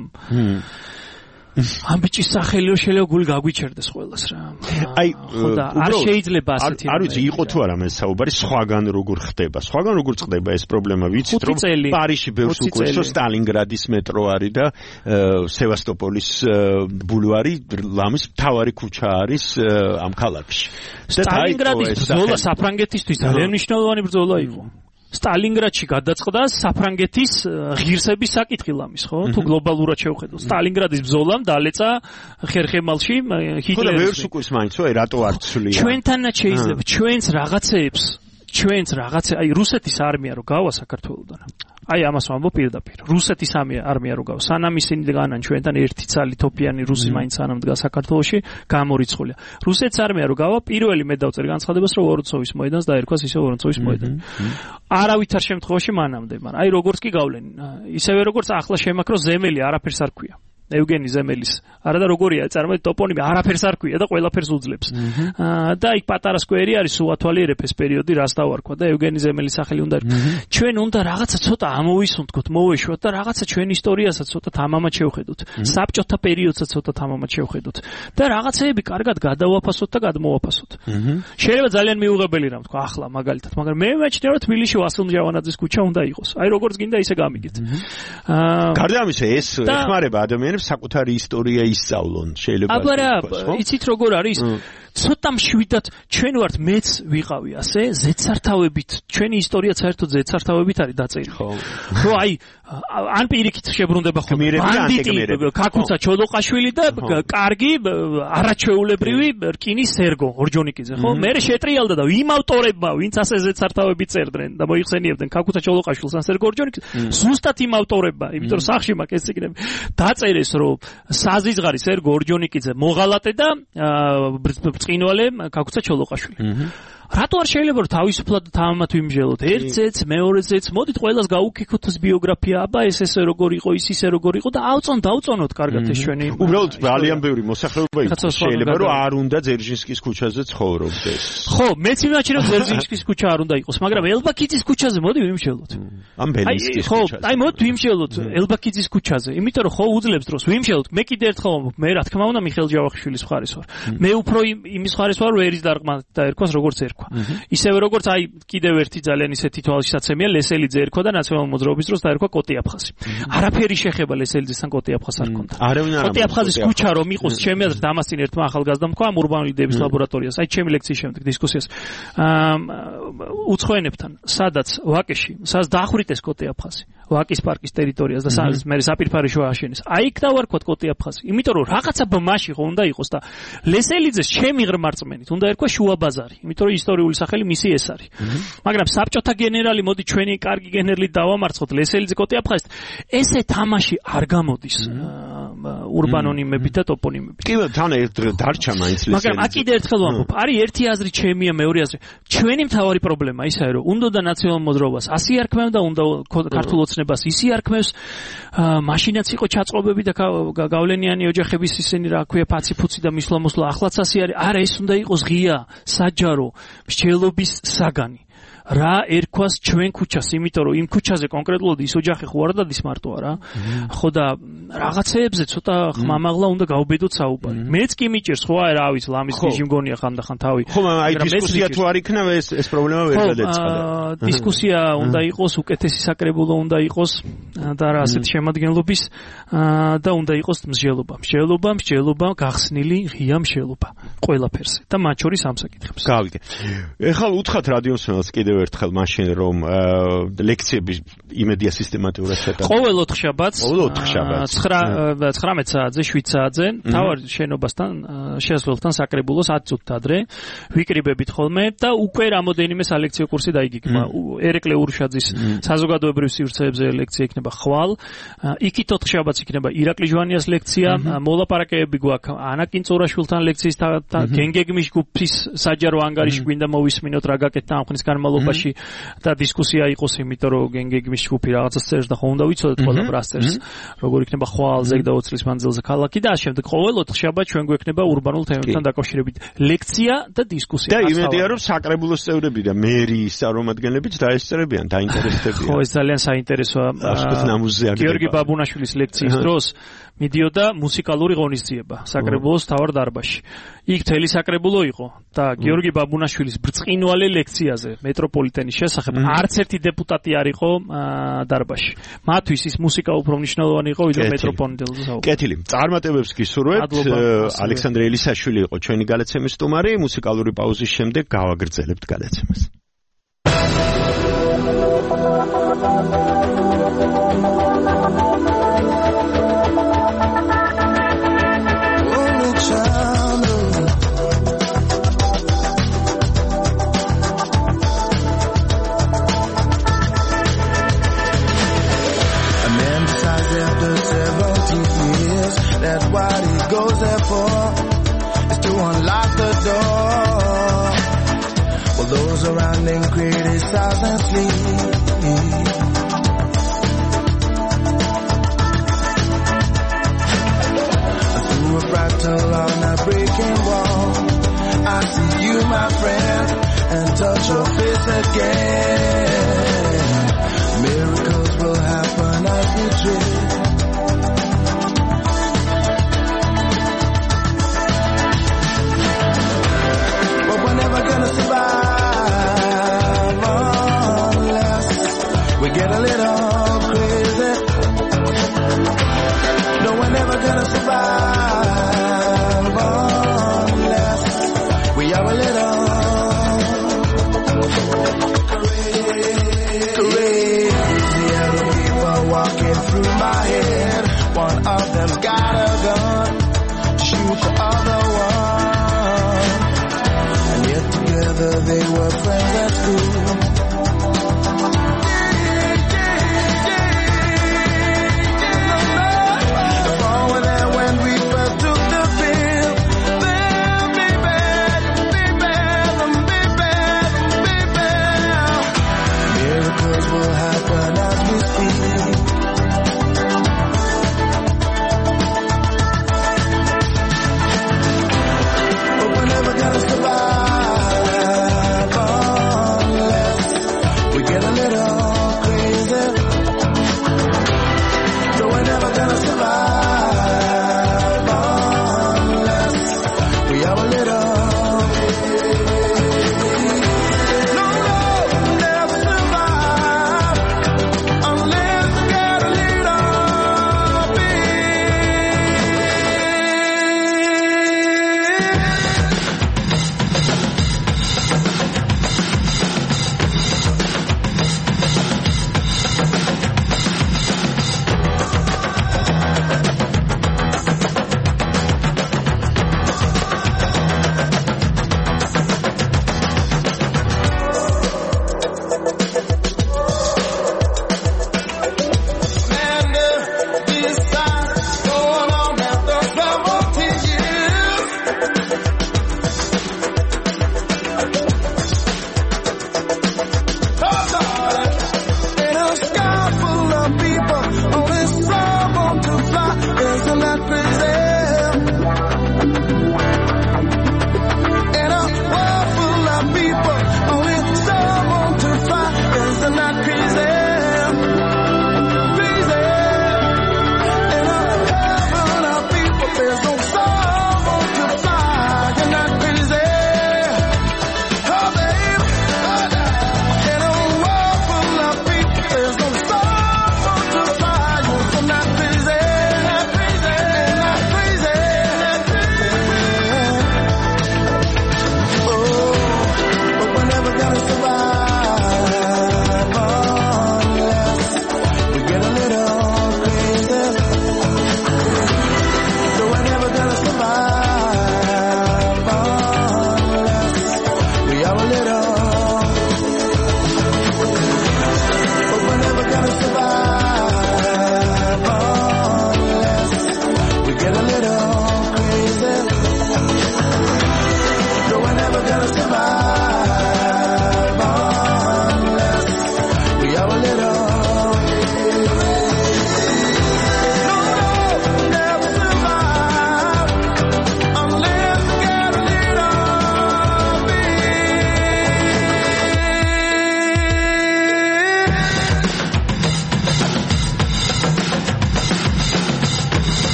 Speaker 10: ამ ბიჭის სახელი რო შეიძლება გული გაგვიჩერდეს ყველას რა
Speaker 4: აი
Speaker 10: ხოდა არ შეიძლება ასეთი
Speaker 4: არ ვიცი იყო თუ არა მე საუბარი სხვაგან როგორ ხდება სხვაგან როგორ წყდება ეს პრობლემა ვიცით რომ პარიზში ბევრს უყურს რომ სტალინგრადის მეტრო არის და სევასტოპოლის ბულვარი ლამის მთავარი ქუჩა არის ამ ქალაქში
Speaker 10: სტალინგრადის ბრძოლა საფრანგეთისთვის ძალიან მნიშვნელოვანი ბრძოლა იყო სტალინგრადში გადაწყდა საფრანგეთის ღირსების საკითხი ლამის, ხო? თუ გლობალურად შევხედოთ. სტალინგრადის ბრძოლამ დალეცა ხერხემალში ჰიტლერის.
Speaker 4: ხო და ვერს უკვის მაინც, ой, რატო არ ცვლია?
Speaker 10: ჩვენთანაც შეიძლება, ჩვენც რაღაცეებს, ჩვენც რაღაცე, აი რუსეთის არმია რო გავა საქართველოსთან. აი ამას ვამბობ პირდაპირ. რუსეთის არმია რო გავა. სანამ ისინი დგანან ჩვენთან ერთი ცალი თოფიანი რუსი მაინც სანამ დგა საქართველოში, გამორიცხულია. რუსეთის არმია რო გავა, პირველი მე დავწერ განცხადებას, რომ ვორონცოვის მოედანს დაერქვას ისე ვორონცოვის მოედანი. არავითარ შემთხვევაში მანამდე, მაგრამ აი როგორც კი გავლენ, ისევე როგორც ახლა შემაქრო ზემელი არაფერს არ ქვია. ევგენი ზემელის. არა და როგორია, წარმოიდგინეთ ტოპონიმი არაფერს არ ქვია და ყველაფერს უძლებს. და იქ პატარა სკვერი არის უათვალიერებს პერიოდი, რას დავარქვა და ევგენი ზემელის სახელი უნდა ერქვა. ჩვენ უნდა რაღაცა ცოტა ამოვისუნთქოთ, მოვეშვათ და რაღაცა ჩვენ ისტორიასაც ცოტა თამამად შევხედოთ. საბჭოთა პერიოდსაც ცოტა თამამად შევხედოთ და რაღაცეები კარგად გადავაფასოთ და გადმოვაფასოთ. შეიძლება ძალიან მიუღებელი რამ თქვა ახლა მაგალითად, მაგრამ მე მეჩნია რომ თბილისში ვასილ მჟავანაძის ქუჩა უნდა იყოს. აი როგორც გინდა ისე გამიგეთ.
Speaker 4: გარდა ამისა ეს ეხმარება ადამიანებს საკუთარი ისტორია ისწავლონ შეიძლება
Speaker 10: აბარა იცით როგორ არის ცოტა მშვიდად ჩვენ ვართ მეც ვიყავი ასე ზეცართავებით ჩვენი ისტორია საერთოდ ზეცართავებით არის დაწერილი ხო ხო აი ან პირიქით შებრუნდება ხოლმე ბანდიტი კაკუცა ჩოლოყაშვილი და კარგი არაჩვეულებრივი რკინის სერგო ორჯონიკიძე ხო მე შეტრიალდა და იმ ავტორებმა ვინც ასე ზეცართავებით წერდნენ და მოიხსენიებდნენ კაკუცა ჩოლოყაშვილს ან სერგო ორჯონიკიძე ზუსტად იმ ავტორებმა იმიტომ რომ სახში მაქვს ეს ციგნები დაწერეს რომ საზიზღარი სერგო ორჯონიკიძე მოღალატე და წინვალე კაკუცა ჩოლოყაშვილი. რატო არ შეიძლება რომ თავისუფლად თამამად ვიმჟელოთ? ერთზეც, მეორეზეც, მოდით ყველას გაუქიქოთ ეს ბიოგრაფია, აბა ეს ესე როგორ იყო, ის ისე როგორ იყო და ავწონ დავწონოთ კარგად ეს ჩვენი.
Speaker 4: უბრალოდ ძალიან ბევრი მოსახლეობა იყო. შეიძლება რომ არ უნდა ძერჟინსკის ქუჩაზე ცხოვრობდეს.
Speaker 10: ხო, მეც იმაჩნევ რომ ძერჟინსკის ქუჩა არ უნდა იყოს, მაგრამ ელბაკიძის ქუჩაზე მოდი ვიმჟელოთ.
Speaker 4: ამ ბელინსკის
Speaker 10: ქუჩაზე. აი მოდ ვიმშელოთ ელბაკიძის ქუჩაზე, იმიტომ რომ ხო უძლებს დროს ვიმშელოთ. მე კიდე ერთხელ მე რა თქმა უნდა მიხეილ ჯავახიშვილის მხარეს ვარ. მე უფრო იმის მხარეს ვარ, რომ ერის დარყმა დაერქვას როგორც ერქვა. ისევე როგორც აი კიდევ ერთი ძალიან ისეთი თვალშისაცემია ლესელიძე ერქვა და ნაციონალურ მოძრაობის დროს დაერქვა კოტი აფხაზი. არაფერი შეხება ლესელიძესთან კოტი აფხაზს არ ქონდა. კოტი აფხაზის ქუჩა რომ იყოს ჩემი აზრით ამასინ ერთმა ახალგაზრდამ თქვა ამ ურბანული იდეების ლაბორატორიას. აი ჩემი ლექციის შემდეგ დისკუსიას უცხოენებთან, სადაც ვაკეში, სადაც დაახვრიტეს კოტი აფხაზი, ვაკის პარკის ტერიტორიას და სადაც მე საპირფარი შუა აშენეს. აი იქ დავარქვათ კოტი აფხაზი, იმიტომ რომ რაღაცა ბმაში ხო უნდა იყოს და ლესელიძეს ჩემი ღრმა რწმენით უნდა ერქვა შუა ბაზარი, იმიტომ რომ ისტორიული სახელი მისი ეს არის. მაგრამ საბჭოთა გენერალი მოდი ჩვენი კარგი გენერლით დავამარცხოთ ლესელიძე კოტი აფხაზით. ესე თამაში არ გამოდის ურბანონიმებით და ტოპონიმებით.
Speaker 4: კი, თან ერთ დარჩა მაინც ლესელიძე.
Speaker 10: მაგრამ აქ კიდე ერთხელ ვამბობ, არის ერთი აზრი ჩემია, მეორე აზრი. ჩვენი მთავარი პრობლემა ისაა, რომ უნდა და ნაციონალურ მოძრაობას ასი არქმევ და უნდა ქართულ ოცნებას ისი არქმევს. მაშინაც იყო ჩაწყობები და გავლენიანი ოჯახების ისინი რა ქვია ფაციფუცი და მისლამოსლა ახლაც ასე არის. არა, ეს უნდა იყოს ღია, საჯარო, მსჯელობის საგანი. რა ერქვას ჩვენ ქუჩას, იმიტომ რომ იმ ქუჩაზე კონკრეტულად ის ოჯახი ხო არ დადის მარტო არა. ხო და რაღაცეებზე ცოტა ხმამაღლა უნდა გავბედოთ საუბარი. მეც კი მიჭირს ხო აი რა ვიცი ლამის გიჟი მგონია ხანდახან თავი.
Speaker 4: ხო, აი დისკუსია თუ არ იქნება ეს ეს პრობლემა ვერ გადაეწყდა.
Speaker 10: დისკუსია უნდა იყოს, უკეთესი საკრებულო უნდა იყოს და რა ასეთ შემადგენლობის და უნდა იყოს მსჯელობა. მსჯელობა, მსჯელობა, გახსნილი ღია მსჯელობა ყველაფერზე და მათ შორის ამ საკითხებს.
Speaker 4: გავიგე. ეხლა უთხრათ რადიოსმენელს კიდევ ერთხელ მაშინ რომ ლექციები იმედია სისტემატურად შეტანილია.
Speaker 10: ყოველ ოთხშაბათს
Speaker 4: ყოველ ოთხშაბათს
Speaker 10: ცხრამეტ საათზე, შვიდ საათზე თავარ შენობასთან შესასვლელთან საკრებულოს ათი წუთით ადრე ვიკრიბებით ხოლმე და უკვე რამოდენიმე სალექციო კურსი დაიგიგმა. ერეკლე ურუშაძის საზოგადოებრივ სივრცეებზე ლექცია იქნება ხვალ. იქით ოთხშაბათს იქნება ირაკლი ჟვანიას ლექცია, მოლაპარაკებები გვაქვს ანა კინწურაშვილთან ლექციის გენგეგმის ჯგუფის საჯარო ანგარიში გვინდა მოვისმინოთ რა გაკეთდა ამ ხნის განმავლობაში და დისკუსია იყოს, იმიტომ რომ გენგეგმის ჯგუფი რაღაცას წერს და ხო უნდა ვიცოდეთ ყველა რას წერს, როგორ იქნება ხვალ ზეგ და ოცლის მანძილზე ქალაქი და ამ შემდეგ ყოველ ოთხშაბათს ჩვენ გვექნება ურბანულ თემებთან დაკავშირებით ლექცია და დისკუსია.
Speaker 4: და იმედია რომ საკრებულოს წევრები და მერიის წარმომადგენლებიც დაესწრებიან, დაინტერესდებიან.
Speaker 10: ხო, ეს ძალიან საინტერესოა. გიორგი ბაბუნაშვილის ლექციის დროს მიდიოდა მუსიკალური ღონისძიება საკრებულოს მთავარ დარბაზში. იქ თელი საკრებულო იყო და გიორგი ბაბუნაშვილის ბრწყინვალე ლექციაზე მეტროპოლიტენის შესახებ არც ერთი დეპუტატი არ იყო დარბაზში. მათთვის ის მუსიკა უფრო მნიშვნელოვანი იყო ვიდრე მეტროპოლიტენზე საუბარი.
Speaker 4: კეთილი. წარმატებებს გისურვებთ. ალექსანდრე ელისაშვილი იყო ჩვენი გადაცემის სტუმარი. მუსიკალური პაუზის შემდეგ გავაგრძელებთ გადაცემას.
Speaker 15: That's what he goes there for, is to unlock the door. While those around him criticize and sleep. Through a fractal on a breaking wall, I see you, my friend, and touch your face again. Miracles will happen as we dream. Gonna survive unless we get a little crazy. No, we're never gonna survive unless we are a little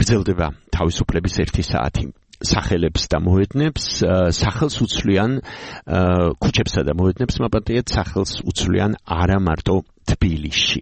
Speaker 4: გრძელდება თავისუფლების ერთი საათი. სახელებს და მოედნებს სახელს უცვლიან ქუჩებსა და მოედნებს მაპატიეთ სახელს უცვლიან არა მარტო თბილისში.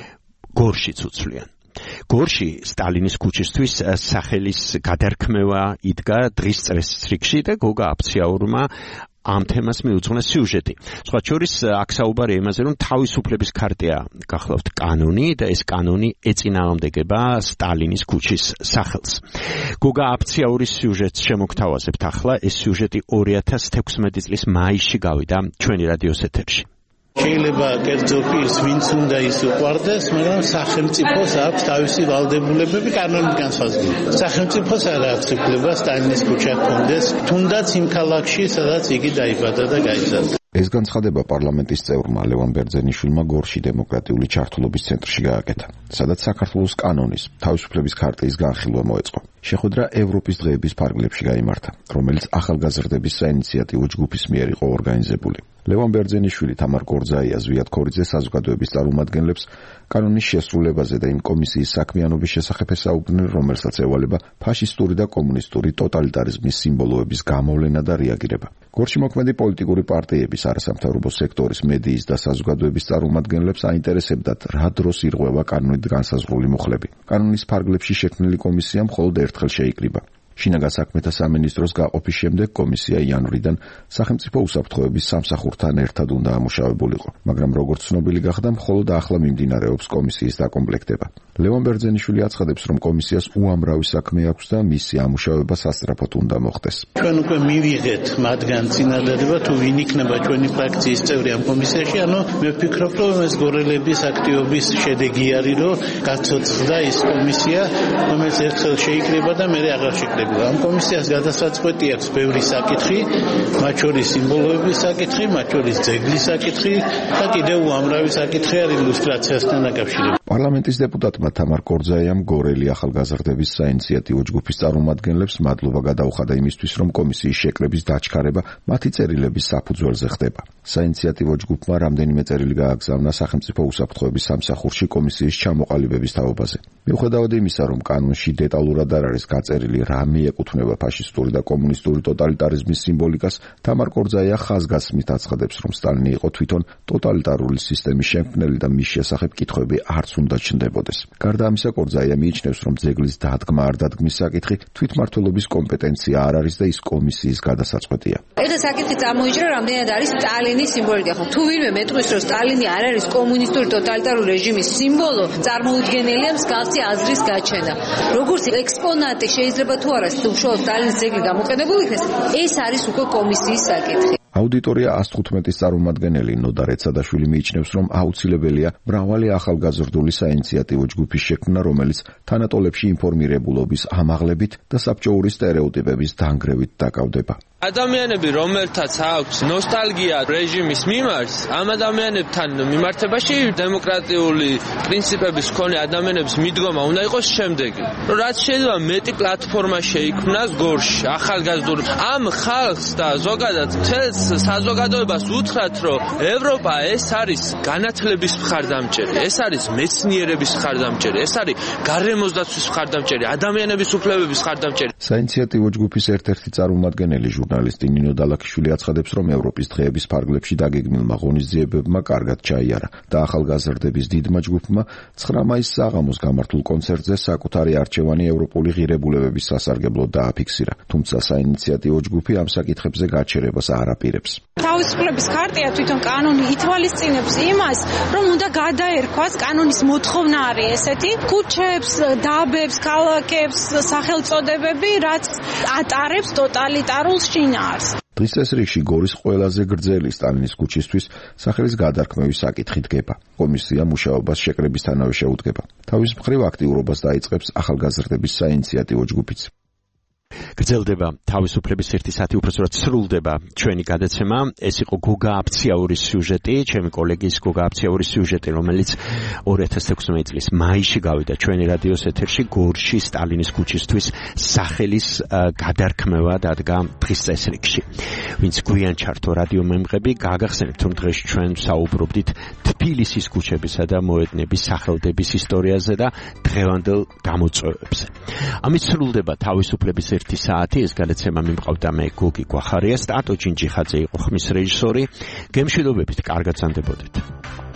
Speaker 4: გორშიც უცვლიან. გორში სტალინის ქუჩისთვის სახელის გადარქმევა იდგა დღის წესრიგში და გოგა აფციაურმა ამ თემას მიუძღვნა სიუჟეტი. სხვა შორის აქ საუბარია იმაზე, რომ თავისუფლების ქარტია გახლავთ კანონი და ეს კანონი ეწინააღმდეგება სტალინის ქუჩის სახელს. გოგა აფციაურის სიუჟეტს შემოგთავაზებთ ახლა. ეს სიუჟეტი ორი ათას თექვსმეტი წლის მაისში გავიდა ჩვენი რადიოს ეთერში.
Speaker 16: შეიძლება კერძო პირს ვინც უნდა ის უყვარდეს, მაგრამ სახელმწიფოს აქვს თავისი ვალდებულებები კანონით განსაზღვრული. სახელმწიფოს არ აქვს უფლება სტალინის ქუჩა ჰქონდეს, თუნდაც იმ ქალაქში, სადაც იგი დაიბადა და გაიზარდა.
Speaker 17: ეს განცხადება პარლამენტის წევრმა ლევან ბერძენიშვილმა გორში დემოკრატიული ჩართულობის ცენტრში გააკეთა, სადაც საქართველოს კანონის თავისუფლების ქარტიის განხილვა მოეწყო. შეხვედრა ევროპის დღეების ფარგლებში გაიმართა, რომელიც ახალგაზრდების საინიციატივო ჯგუფის მიერ იყო ორგანიზებული. ლევან ბერძენიშვილი, თამარ კორძაია, ზვიად ქორიძე საზოგადოების წარმომადგენლებს კანონის შესრულებაზე და იმ კომისიის საქმიანობის შესახებ ესაუბრნენ, რომელსაც ევალება ფაშისტური და კომუნისტური ტოტალიტარიზმის სიმბოლოების გამოვლენა და რეაგირება. გორში მოქმედი პოლიტიკური პარტიების, არასამთავრობო სექტორის, მედიის და საზოგადოების წარმომადგენლებს აინტერესებდათ, რა დროს ირღვევა კანონით განსაზღვრული მუხლები. კანონის ფარგლებში შექმნილი კომისია მხოლოდ ერთხელ შეიკრიბა. შინაგან საქმეთა სამინისტროს გაყოფის შემდეგ კომისია იანვრიდან სახელმწიფო უსაფრთხოების სამსახურთან ერთად უნდა ამუშავებულიყო, მაგრამ როგორც ცნობილი გახდა, მხოლოდ ახლა მიმდინარეობს კომისიის დაკომპლექტება. ლევან ბერძენიშვილი აცხადებს, რომ კომისიას უამრავი საქმე აქვს და მისი ამუშავება სასწრაფოდ უნდა მოხდეს.
Speaker 16: ჩვენ უკვე მივიღეთ მათგან წინადადება, თუ ვინ იქნება ჩვენი ფრაქციის წევრი ამ კომისიაში, ანუ მე ვფიქრობ, რომ ეს გორელების აქტივობის შედეგი არის, რომ გაცოცხლდა ის კომისია, რომელიც ერთხელ შეიკრიბა და მერე აღარ შეკრიბა. ამ კომისიას გადასაწყვეტი აქვს ბევრი საკითხი, მათ შორის სიმბოლოების საკითხი, მათ შორის ძეგლის საკითხი და კიდევ უამრავი საკითხი არის ილუსტრაციასთან დაკავშირებული.
Speaker 17: პარლამენტის დეპუტატმა თამარ კორძაიამ გორელი ახალგაზრდების საინიციატივო ჯგუფის წარმომადგენლებს მადლობა გადაუხადა იმისთვის, რომ კომისიის შეკრების დაჩქარება მათი წერილების საფუძველზე ხდება. საინიციატივო ჯგუფმა რამდენიმე წერილი გააგზავნა სახელმწიფო უსაფრთხოების სამსახურში კომისიის ჩამოყალიბების თაობაზე. მიუხედავად იმისა, რომ კანონში დეტალურად არ არის გაწერილი რა მიეკუთვნება ფაშისტური და კომუნისტური ტოტალიტარიზმის სიმბოლიკას, თამარ კორძაია ხაზგასმით აცხადებს, რომ სტალინი იყო თვითონ ტოტალიტარული სისტემის შემქმნელი და მის შესახებ კითხვები არც უნდა ჩნდებოდეს. გარდა ამისა, კორძაია მიიჩნევს, რომ ძეგლის დადგმა არ დადგმის საკითხი თვითმმართველობის კომპეტენცია არ არის და ის კომისიის გადასაწყვეტია.
Speaker 18: ეხლა საკითხი წარმოიჭრა, რამდენად არის სტალინის სიმბოლიკა. ხო, თუ ვინმე მეტყვის, რომ სტალინი არ არის კომუნისტური ტოტალიტარული რეჟიმის სიმბოლო, წარმოუდგენელია მსგავსი აზრის გაჩენა. როგორც ექსპონატი შეიძლება თუ არა უშუალოდ სტალინის ძეგლი გამოყენებული იქნეს, ეს არის უკვე კომისიის საკითხი.
Speaker 17: აუდიტორია ას თხუთმეტის წარმომადგენელი ნოდა რეცადაშვილი მიიჩნევს, რომ აუცილებელია მრავალი ახალგაზრდული საინიციატივო ჯგუფის შექმნა, რომელიც თანატოლებში ინფორმირებულობის ამაღლებით და საბჭოური სტერეოტიპების დანგრევით დაკავდება.
Speaker 19: ადამიანები, რომელთაც აქვს ნოსტალგია რეჟიმის მიმართ, ამ ადამიანებთან მიმართებაში დემოკრატიული პრინციპების მქონე ადამიანების მიდგომა უნდა იყოს შემდეგი, რომ რაც შეიძლება მეტი პლატფორმა შეიქმნას გორში, ახალგაზრდულ ამ ხალხს და ზოგადად მთელს საზოგადოებას უთხრათ, რომ ევროპა ეს არის განათლების მხარდამჭერი, ეს არის მეცნიერების მხარდამჭერი, ეს არის გარემოს დაცვის მხარდამჭერი, ადამიანების უფლებების მხარდამჭერი.
Speaker 17: საინიციატივო ჯგუფის ერთ-ერთი წარმომადგენელი ჟურნალისტი ნინო დალაქიშვილი აცხადებს, რომ ევროპის დღეების ფარგლებში დაგეგმილმა ღონისძიებებმა კარგად ჩაიარა და ახალგაზრდების დიდმა ჯგუფმა ცხრა მაისს საღამოს გამართულ კონცერტზე საკუთარი არჩევანი ევროპული ღირებულებების სასარგებლოდ დააფიქსირა. თუმცა საინიციატივო ჯგუფი ამ საკითხებზე გაჩერებას არ აპირებს.
Speaker 20: თავისუფლების ქარტია თვითონ კანონი ითვალისწინებს იმას, რომ უნდა გადაერქვას კანონის მოთხოვნა არის ესეთი, ქუჩებს, დაბებს, ქალაქებს, სახელწოდებები, რაც ატარებს ტოტალიტარულ შინაარს.
Speaker 17: დღის წესრიგში გორის ყველაზე გრძელი სტალინის ქუჩისთვის სახელის გადარქმევის საკითხი დგება. კომისია მუშაობას შეკრებისთანავე შეუდგება. თავის მხრივ აქტიურობას დაიწყებს ახალგაზრდების საინიციატივო ჯგუფიც.
Speaker 4: გრძელდება თავისუფლების ერთი საათი, უпростоრად სრულდება ჩვენი გადაცემა. ეს იყო გოგა აფციაურის სიუჟეტი, ჩემი კოლეგის გოგა აფციაურის სიუჟეტი, რომელიც ორი ათას თექვსმეტი წლის მაისში გავიდა ჩვენი რადიოს ეთერში. გორში სტალინის ქუჩისთვის სახელის გადარქმევა დადგა დღის წესრიგში. ვინც გვიან ჩართო რადიო მემღები, გაგახსენებთ, რომ დღეს ჩვენ საუბრობდით თბილისის ქუჩებისა და მოედნების სახელდების ისტორიაზე და დღევანდელ გამოწვევებზე. ამით სრულდება თავისუფლების ერთი საათი. ეს გადაცემა მიმყავდა მე გოგი გვახარია, სტატო ჩინჩიხაძე იყო ხმის რეჟისორი. გემშვიდობებით, კარგად ზანდებოდეთ.